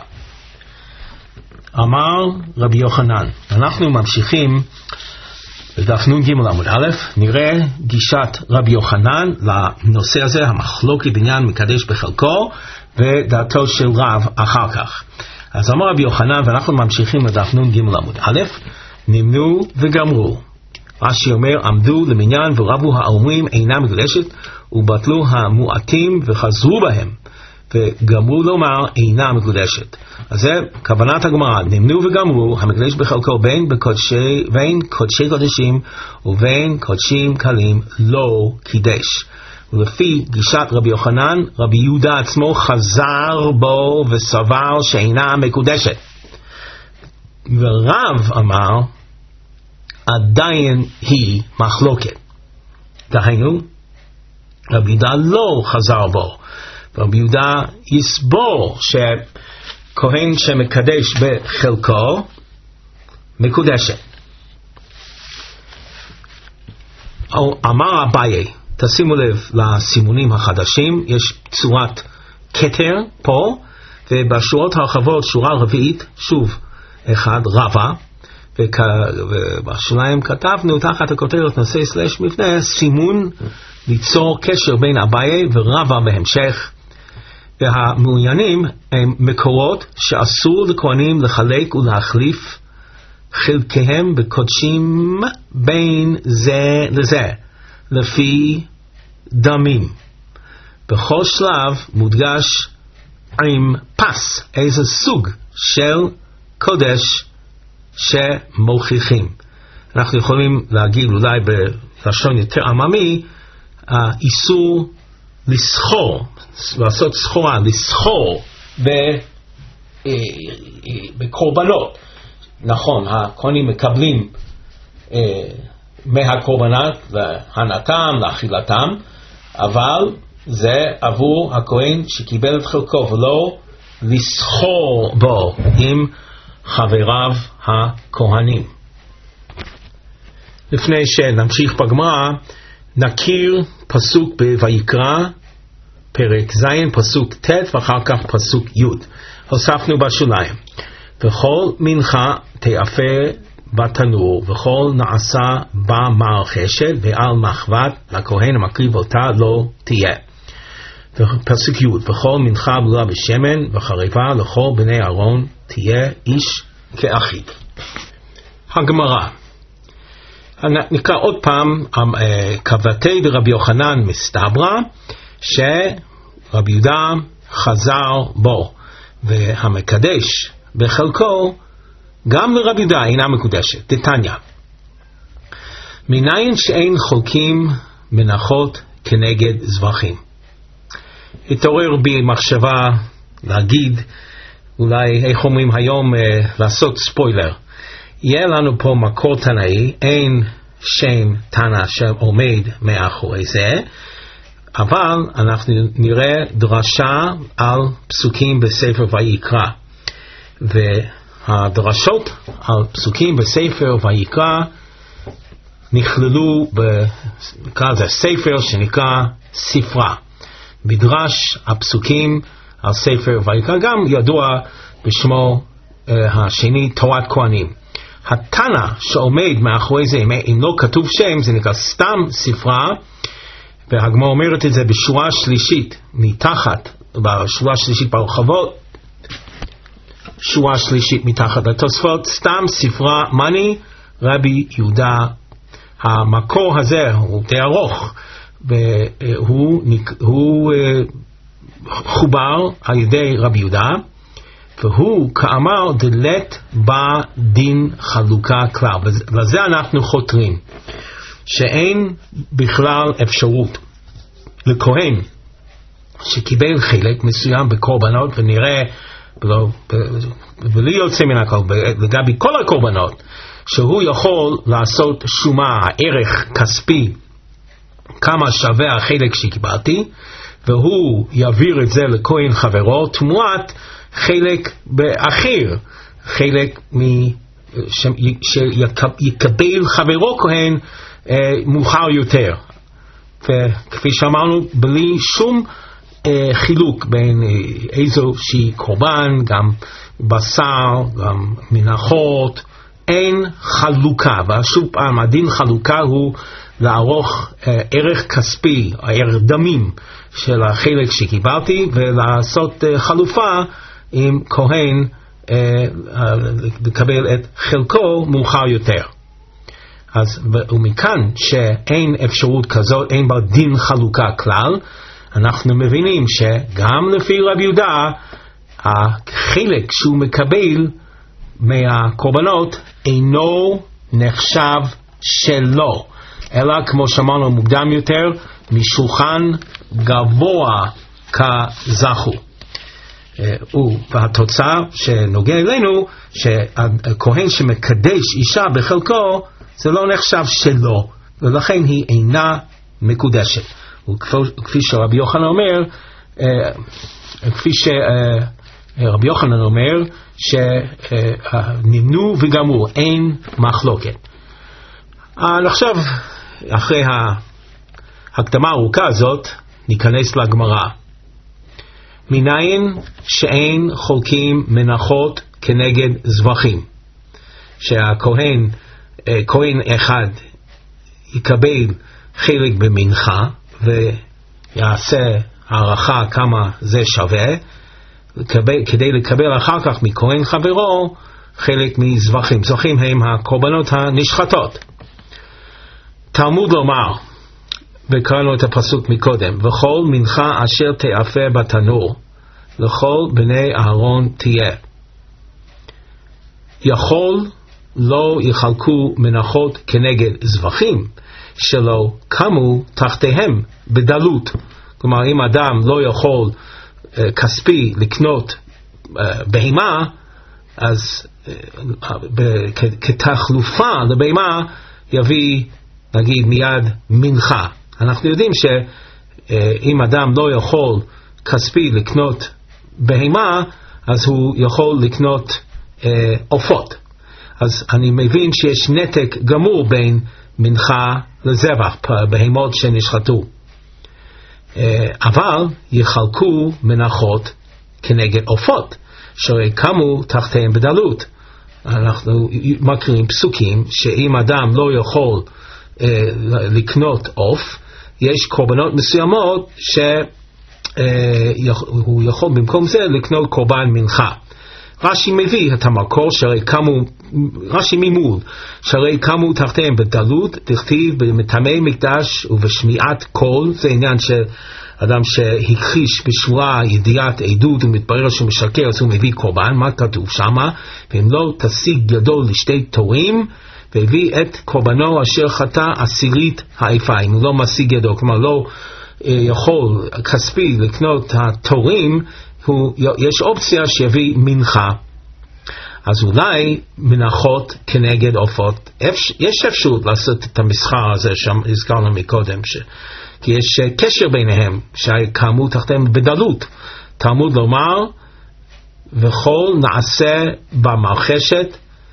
אמר רבי יוחנן. אנחנו ממשיכים בדף נ"ג עמוד א', נראה גישת רבי יוחנן לנושא הזה, המחלוקת בעניין מקדש בחלקו, ודעתו של רב אחר כך. אז אמר רבי יוחנן, ואנחנו ממשיכים לדף נ"ג עמוד א', נמנו וגמרו. רש"י אומר, עמדו למניין ורבו האומרים אינה מקודשת, ובטלו המועטים וחזרו בהם, וגמרו לומר אינה מקודשת. אז זה כוונת הגמרא, נמנו וגמרו, המקדש בחלקו בין בקודשי, בין קודשי קודשים ובין קודשים קלים לא קידש. ולפי גישת רבי יוחנן, רבי יהודה עצמו חזר בו וסבר שאינה מקודשת. ורב אמר, עדיין היא מחלוקת. דהיינו, רבי יהודה לא חזר בו. רבי יהודה יסבור שכהן שמקדש בחלקו מקודשת. אמר אביי, תשימו לב לסימונים החדשים, יש צורת כתר פה, ובשורות הרחבות שורה רביעית, שוב אחד רבה, ובשוליים כתבנו תחת הכותרת נושא סלש מפנה סימון ליצור קשר בין אביי ורבה בהמשך. והמעוניינים הם מקורות שאסור לכהנים לחלק ולהחליף חלקיהם בקודשים בין זה לזה לפי דמים. בכל שלב מודגש עם פס איזה סוג של קודש שמוכיחים. אנחנו יכולים להגיד אולי בלשון יותר עממי, האיסור לסחור, לעשות סחורה, לסחור בקורבנות. נכון, הכהנים מקבלים אה, מהקורבנות להנאתם, לאכילתם, אבל זה עבור הכהן שקיבל את חלקו, ולא לסחור בו עם חבריו הכהנים. לפני שנמשיך בגמרא, נכיר פסוק בויקרא, פרק ז', פסוק ט', ואחר כך פסוק י'. הוספנו בשוליים. וכל מנחה תאפה בתנור, וכל נעשה במרחשת ועל מחבת לכהן המקריב אותה לא תהיה. ופסוק י', וכל מנחה בלולה בשמן וחריבה לכל בני אהרון תהיה איש כאחיו. הגמרא, נקרא עוד פעם כבתי דרבי יוחנן מסתברא, שרבי יהודה חזר בו, והמקדש בחלקו גם לרבי יהודה אינה מקודשת. דתניא, מניין שאין חולקים מנחות כנגד זבחים. התעורר בי מחשבה להגיד, אולי איך אומרים היום, לעשות ספוילר. יהיה לנו פה מקור תנאי, אין שם תנא שעומד מאחורי זה, אבל אנחנו נראה דרשה על פסוקים בספר ויקרא, והדרשות על פסוקים בספר ויקרא נכללו בספר שנקרא ספרה, מדרש הפסוקים על ספר ויקרא, גם ידוע בשמו uh, השני תורת כהנים. התנא שעומד מאחורי זה, אם לא כתוב שם, זה נקרא סתם ספרה, והגמרא אומרת את זה בשורה שלישית מתחת, בשורה שלישית ברחבות, שורה שלישית מתחת לתוספות, סתם ספרה מני רבי יהודה. המקור הזה הוא די ארוך, והוא הוא, חובר על ידי רבי יהודה, והוא כאמר דלת בא דין חלוקה כלל. לזה אנחנו חותרים, שאין בכלל אפשרות לכהן שקיבל חלק מסוים בקורבנות, ונראה בלי יוצא מן הכל לגבי כל הקורבנות, שהוא יכול לעשות שומה, הערך כספי, כמה שווה החלק שקיבלתי, והוא יעביר את זה לכהן חברו תמורת חלק באחר, חלק מ... ש... שיקבל חברו כהן אה, מאוחר יותר, וכפי שאמרנו בלי שום אה, חילוק בין אה, איזו שהיא קורבן, גם בשר, גם מנחות, אין חלוקה. ושוב פעם, הדין חלוקה הוא לערוך אה, ערך כספי, ערך דמים של החלק שקיבלתי, ולעשות אה, חלופה עם כהן אה, אה, לקבל את חלקו מאוחר יותר. אז ומכאן שאין אפשרות כזאת, אין בה דין חלוקה כלל, אנחנו מבינים שגם לפי רבי יהודה החלק שהוא מקבל מהקורבנות אינו נחשב שלו, אלא כמו שאמרנו מוקדם יותר, משולחן גבוה כזכו. והתוצאה שנוגע אלינו, שהכהן שמקדש אישה בחלקו, זה לא נחשב שלו, ולכן היא אינה מקודשת. וכפי שרבי יוחנן אומר, כפי שרבי יוחנן אומר, שנמנו וגמרו, אין מחלוקת. עכשיו, אחרי ההקדמה הארוכה הזאת, ניכנס לגמרא. מניין שאין חולקים מנחות כנגד זבחים, שהכהן, כהן אחד יקבל חלק במנחה ויעשה הערכה כמה זה שווה, כדי לקבל אחר כך מכהן חברו חלק מזבחים. זבחים הם הקורבנות הנשחטות. תלמוד לומר, וקראנו את הפסוק מקודם, וכל מנחה אשר תאפה בתנור לכל בני אהרון תהיה. יכול לא יחלקו מנחות כנגד זבחים שלא קמו תחתיהם בדלות. כלומר, אם אדם לא יכול uh, כספי לקנות uh, בהמה, אז uh, ב- כתחלופה לבהמה יביא, נגיד, מיד מנחה. אנחנו יודעים שאם אדם לא יכול כספי לקנות בהמה, אז הוא יכול לקנות עופות. אז אני מבין שיש נתק גמור בין מנחה לזבח, בהמות שנשחטו. אבל יחלקו מנחות כנגד עופות, שהרי קמו תחתיהם בדלות. אנחנו מכירים פסוקים שאם אדם לא יכול אה, לקנות עוף, יש קורבנות מסוימות שהוא יכול במקום זה לקנות קורבן מנחה. רש"י מביא את המקור שהרי קמו, רש"י ממול, שהרי קמו תחתיהם בדלות, תכתיב במטמאי מקדש ובשמיעת קול. זה עניין של אדם שהכחיש בשבועה ידיעת עדות ומתברר שהוא משקר, אז הוא מביא קורבן. מה כתוב שמה? ואם לא תשיג ידו לשתי תורים, והביא את קורבנו אשר חטא עשירית האיפה. אם הוא לא משיג ידו, כלומר לא אה, יכול כספי לקנות התורים, הוא, יש אופציה שיביא מנחה. אז אולי מנחות כנגד עופות. יש אפשרות לעשות את המסחר הזה שהזכרנו מקודם, ש... כי יש קשר ביניהם, שקמו תחתיהם בדלות. תלמוד לומר, וכל נעשה במרחשת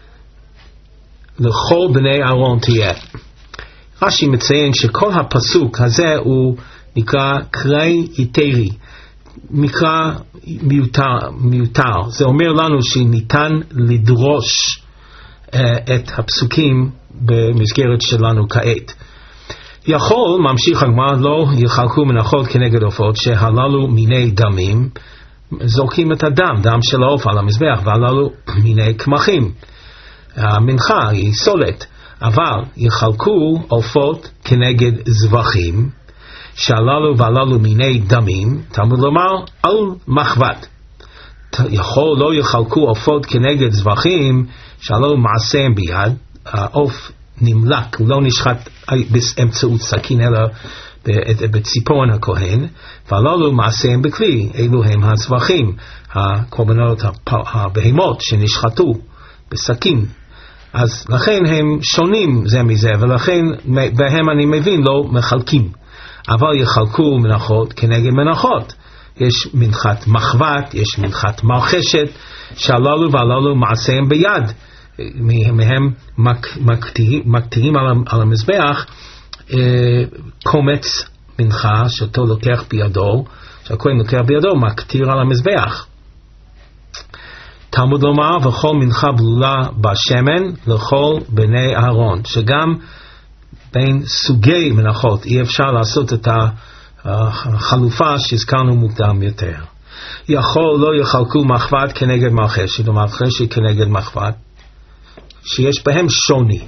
לכל בני אהרון תהיה. רש"י מציין שכל הפסוק הזה הוא נקרא קרי יתרי, מקרא מיותר, מיותר. זה אומר לנו שניתן לדרוש uh, את הפסוקים במסגרת שלנו כעת. יכול, ממשיך הגמרא, לא יחלקו מנחות כנגד עופות שהללו מיני דמים, זורקים את הדם, דם של העוף על המזבח, והללו מיני קמחים. המנחה היא סולת, אבל יחלקו עופות כנגד זבחים, שהללו והללו מיני דמים, תלמוד לומר, על מחבת. יכול לא יחלקו עופות כנגד זבחים, שהללו מעשיהם ביד, העוף נמלק, הוא לא נשחט באמצעות סכין, אלא בציפורן הכהן, והללו מעשיהם בכלי, אלו הם הזבחים, הקורבנות הבהמות שנשחטו בסכין. אז לכן הם שונים זה מזה, ולכן בהם אני מבין לא מחלקים. אבל יחלקו מנחות כנגד מנחות. יש מנחת מחבת, יש מנחת מרחשת, שהללו והללו מעשיהם ביד. מהם מקטירים על המזבח קומץ מנחה שאותו לוקח בידו, שהכהן לוקח בידו, מקטיר על המזבח. תלמוד לומר, וכל מנחה בלולה בשמן לכל בני אהרון, שגם בין סוגי מנחות אי אפשר לעשות את החלופה שהזכרנו מוקדם יותר. יכול לא יחלקו מחבת כנגד מרחשת, ומרחשת כנגד מחבת, שיש בהם שוני.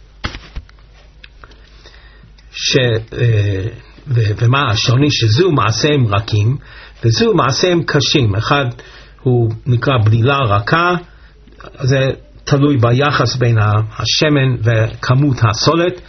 ש, ו, ומה השוני? שזו מעשיהם רכים, וזו מעשיהם קשים. אחד הוא נקרא בלילה רכה, זה תלוי ביחס בין השמן וכמות הסולת,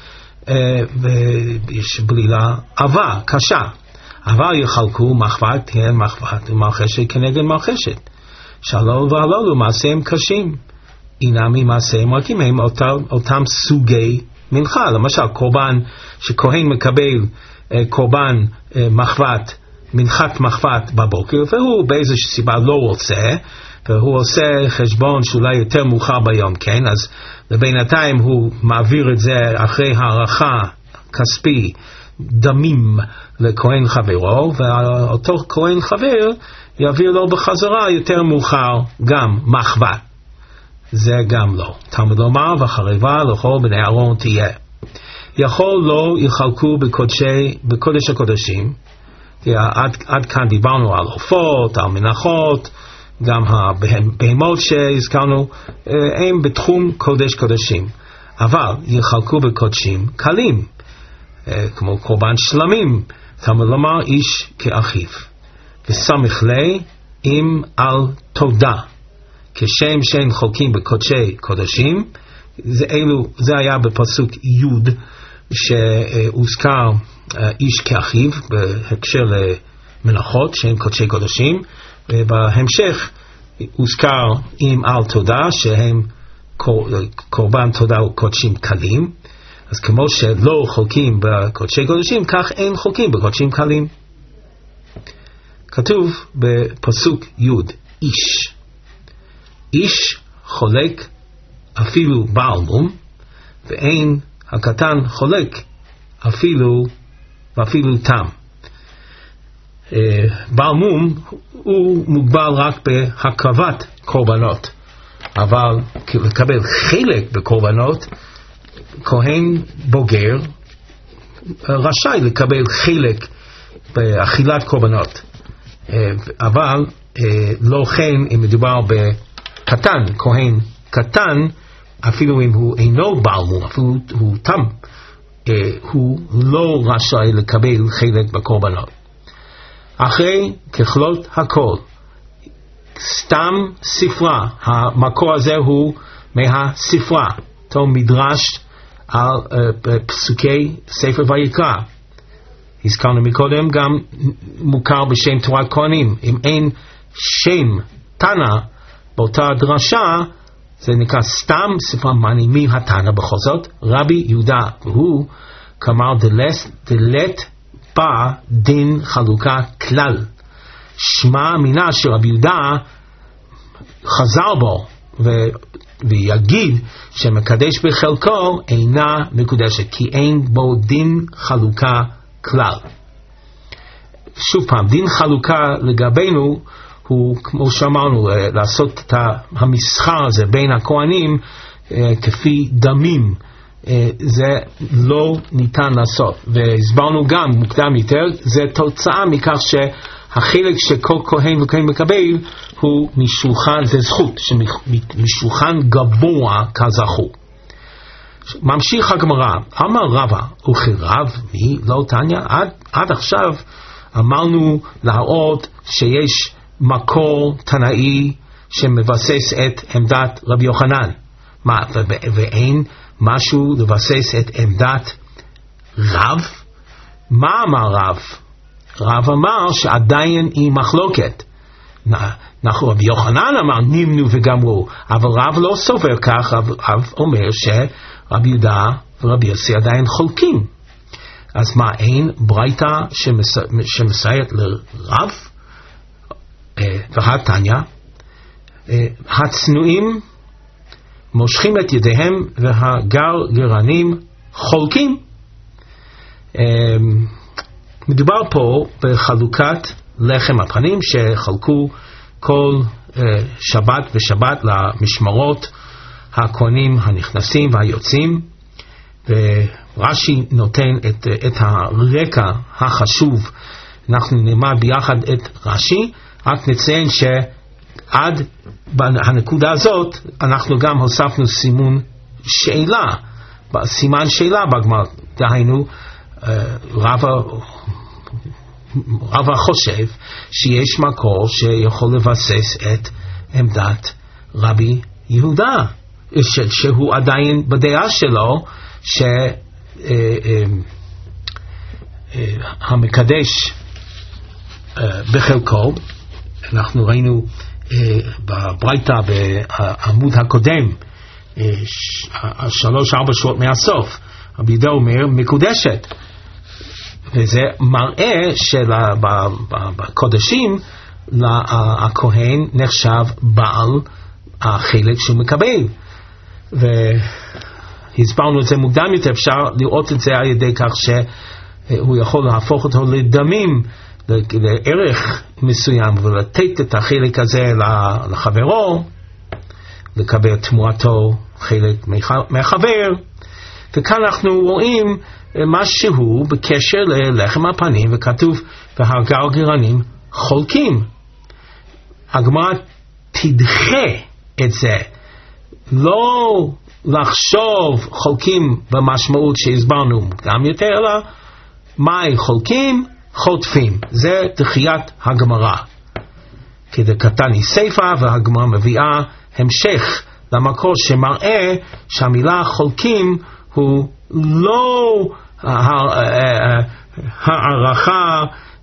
ויש בלילה עבה, קשה. אבל יחלקו מחבת כן מחבת, ומרחשת כנגד מרחשת. שללו והללו מעשיהם קשים, אינם מעשיהם רכים, הם אותם, אותם סוגי מנחה. למשל קורבן שכהן מקבל קורבן מחבת, מנחת מחבת בבוקר, והוא באיזושהי סיבה לא רוצה, והוא עושה חשבון שאולי יותר מאוחר ביום, כן? אז לבינתיים הוא מעביר את זה אחרי הערכה כספי דמים לכהן חברו, ואותו כהן חבר יעביר לו בחזרה יותר מאוחר גם מחבת. זה גם לא. תלמוד לומר, וחרבה לכל בני אהרון תהיה. יכול לא יחלקו בקודשי, בקודש הקודשים. עד, עד כאן דיברנו על עופות, על מנחות, גם הבהמות שהזכרנו, הם בתחום קודש קודשים. אבל יחלקו בקודשים קלים, כמו קורבן שלמים, תלמוד לומר איש כאחיו. וסמך לי אם על תודה, כשם שאין חולקים בקודשי קודשים. זה, אלו, זה היה בפסוק י' שהוזכר איש כאחיו בהקשר למנחות שהם קודשי קודשים, ובהמשך הוזכר אם על תודה שהם קורבן תודה וקודשים קלים. אז כמו שלא חולקים בקודשי קודשים, כך אין חולקים בקודשים קלים. כתוב בפסוק י' איש איש חולק אפילו בעל מום, ואין הקטן חולק אפילו ואפילו תם. בעל מום הוא מוגבל רק בהקרבת קורבנות, אבל לקבל חלק בקורבנות, כהן בוגר רשאי לקבל חלק באכילת קורבנות, אבל לא כן אם מדובר בקטן, כהן קטן, אפילו אם הוא אינו בעל מום, אפילו הוא תם, הוא לא רשאי לקבל חלק בקורבנות. אחרי ככלות הכל, סתם ספרה, המקור הזה הוא מהספרה, אותו מדרש על uh, פסוקי ספר ויקרא. הזכרנו מקודם, גם מוכר בשם תורת כהנים. אם אין שם תנא באותה דרשה, זה נקרא סתם ספרה. מי התנא בכל זאת? רבי יהודה, והוא כלומר דלת, דלת בא דין חלוקה כלל. שמע מינה שרבי יהודה חזר בו ו... ויגיד שמקדש בחלקו אינה מקודשת, כי אין בו דין חלוקה כלל. שוב פעם, דין חלוקה לגבינו הוא, כמו שאמרנו, לעשות את המסחר הזה בין הכהנים כפי דמים. זה לא ניתן לעשות, והסברנו גם מוקדם יותר, זה תוצאה מכך שהחלק שכל כהן וכהן מקבל הוא משולחן, זה זכות משולחן גבוה כזכור. ממשיך הגמרא, אמר רבא וכרב מי לא תניא. עד, עד עכשיו אמרנו להראות שיש מקור תנאי שמבסס את עמדת רבי יוחנן, מה, ואין משהו לבסס את עמדת רב? מה אמר רב? רב אמר שעדיין היא מחלוקת. נכון, רבי יוחנן אמר נמנו וגמרו, אבל רב לא סובר כך. רב אומר שרבי יהודה ורבי יוסי עדיין חולקים. אז מה, אין ברייתא שמסייעת לרב? והתניא, הצנועים מושכים את ידיהם והגרגרנים חולקים. מדובר פה בחלוקת לחם הפנים שחלקו כל שבת ושבת למשמרות הכהנים הנכנסים והיוצאים, ורש"י נותן את, את הרקע החשוב. אנחנו נלמד ביחד את רש"י, רק נציין ש עד הנקודה הזאת אנחנו גם הוספנו סימון שאלה, סימן שאלה בגמרא, דהיינו רבא רבא חושב שיש מקור שיכול לבסס את עמדת רבי יהודה, שהוא עדיין בדעה שלו שהמקדש בחלקו. אנחנו ראינו בברייתא בעמוד הקודם, שלוש ארבע שורות מהסוף, רבי יהודה אומר מקודשת, וזה מראה שבקודשים הכהן נחשב בעל החלק שהוא מקבל, והסברנו את זה מוקדם יותר. אפשר לראות את זה על ידי כך שהוא יכול להפוך אותו לדמים, לערך מסוים, ולתת את החלק הזה לחברו, לקבל תמורתו חלק מהחבר. וכאן אנחנו רואים משהו בקשר ללחם הפנים, וכתוב והגרגרנים חולקים. הגמרא תדחה את זה, לא לחשוב חולקים במשמעות שהסברנו מוקדם יותר, אלא מהי חולקים? חוטפים. זה דחיית הגמרא. כדקתני סיפא, והגמרא מביאה המשך למקור שמראה שהמילה חולקים הוא לא הערכה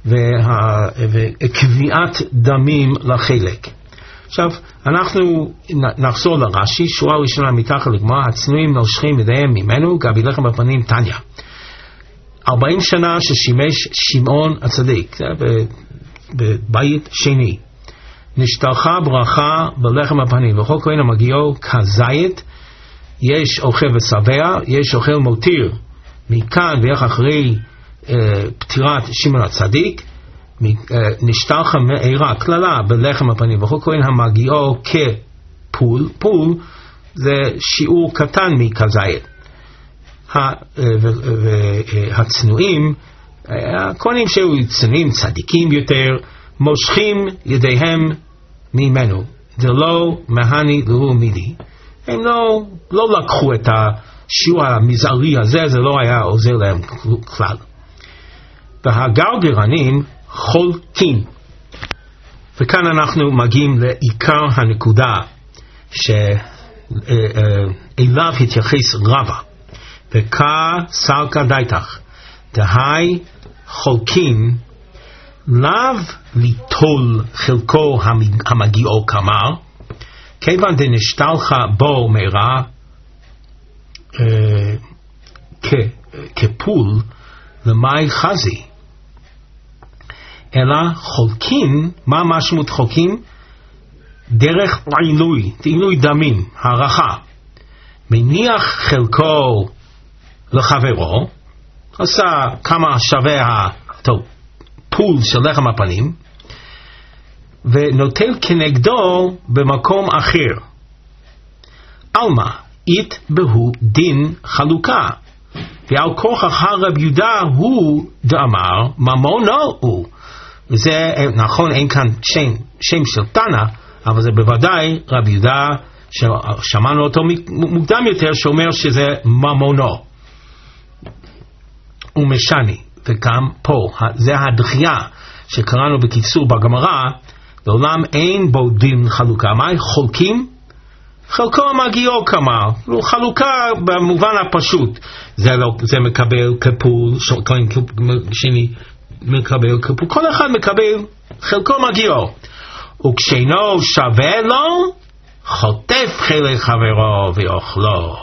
וקביעת דמים לחלק. עכשיו אנחנו נחזור לרש"י, שורה ראשונה מתחת לגמרא, הצנועים נושכים ידיהם ממנו גבי לחם הפנים תניא. ארבעים שנה ששימש שמעון הצדיק, זה בבית שני, נשתלחה ברכה בלחם הפנים, וכל כהן המגיעו כזית יש אוכל ושבע, יש אוכל מותיר. מכאן ואיך אחרי אה, פטירת שמעון הצדיק, אה, נשתלחה מאירה, כללה בלחם הפנים, וכל כהן המגיעו כפול, פול זה שיעור קטן מכזית. והצנועים, הכהנים שהיו צנועים, צדיקים יותר, מושכים ידיהם ממנו. זה לא מהני לו מידי. הם לא, לא לקחו את השיעור המזערי הזה, זה לא היה עוזר להם כלל. והגרגרנים חולקים. וכאן אנחנו מגיעים לעיקר הנקודה שאליו התייחס רבא. וכא סלקא דייתך, דהי חולקים לאו ליטול חלקו המגיעו כמר, כיוון דנשתלחה בו מהרה אה, כפול למאי חזי, אלא חולקים, מה משמעות חולקים? דרך עילוי, עילוי דמים, הערכה. מניח חלקו לחברו, עושה כמה שווה הפול של לחם הפנים, ונוטל כנגדו במקום אחר. אלמה, אית בהו דין חלוקה, ועל כוכך רב יהודה הוא דאמר ממונו הוא. וזה נכון, אין כאן שם, שם של תנא, אבל זה בוודאי רב יהודה ששמענו אותו מוקדם יותר שאומר שזה ממונו ומשני. וגם פה זה הדחייה שקראנו בקיצור בגמרא, לעולם אין בו דין חלוקה. מה חולקים? חלקו מגיעו כמה, חלוקה במובן הפשוט, זה, לא, זה מקבל כפול, שני מקבל כפול, כל אחד מקבל חלקו מגיעו, וכשאינו שווה לו חוטף חלק חברו ואוכלו.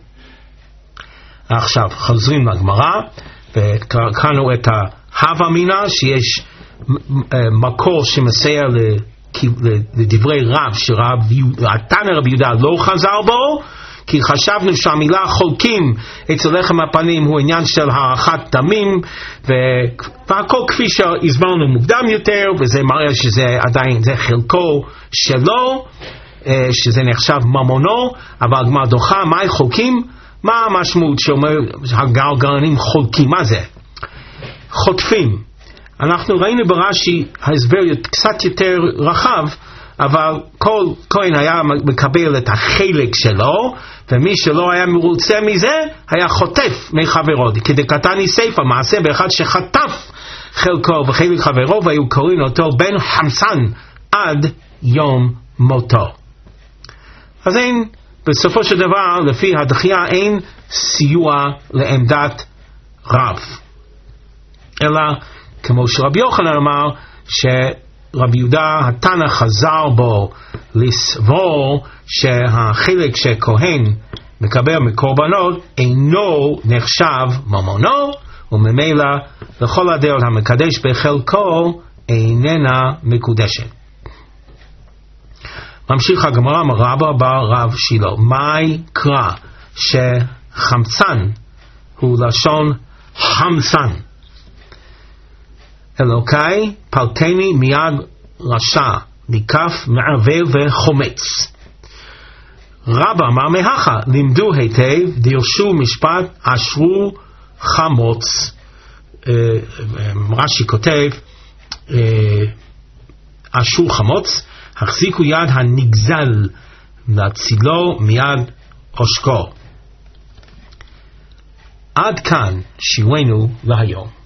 עכשיו חוזרים לגמרא וקראנו את ההווה מינה, שיש מקור שמסייע לדברי רב שרב תנא רב יהודה לא חזר בו, כי חשבנו שהמילה חולקים אצל לחם הפנים הוא עניין של הערכת דמים, והכל כפי שהסברנו מוקדם יותר, וזה מראה שזה עדיין זה חלקו שלו, שזה נחשב ממונו. אבל הגמרא דוחה, מה חולקים? מה המשמעות שאומר הגרגרנים חולקים? מה זה? חוטפים. אנחנו ראינו ברש"י ההסבר קצת יותר רחב, אבל כל כהן היה מקבל את החלק שלו, ומי שלא היה מרוצה מזה היה חוטף מחברו. כדקתני סיפא, מעשה באחד שחטף חלקו וחלק חברו, והיו קוראים אותו בן חמסן עד יום מותו. אז אין, בסופו של דבר, לפי הדחייה אין סיוע לעמדת רב, אלא כמו שרבי יוחנן אמר, שרבי יהודה התנא חזר בו לסבור שהחלק שכהן מקבל מקורבנות אינו נחשב ממונו, וממילא לכל הדעות המקדש בחלקו איננה מקודשת. ממשיך הגמרא מרבה ברב שילה, מהי קרא שחמצן הוא לשון חמסן? אלוקי פלטני מיד רשע, ניקף מערבל וחומץ. רבא אמר מהכה, לימדו היטב, דירשו משפט, אשרו חמוץ. רש"י כותב, אשרו חמוץ, החזיקו יד הנגזל, להצילו מיד עושקו. עד כאן שיעורנו להיום.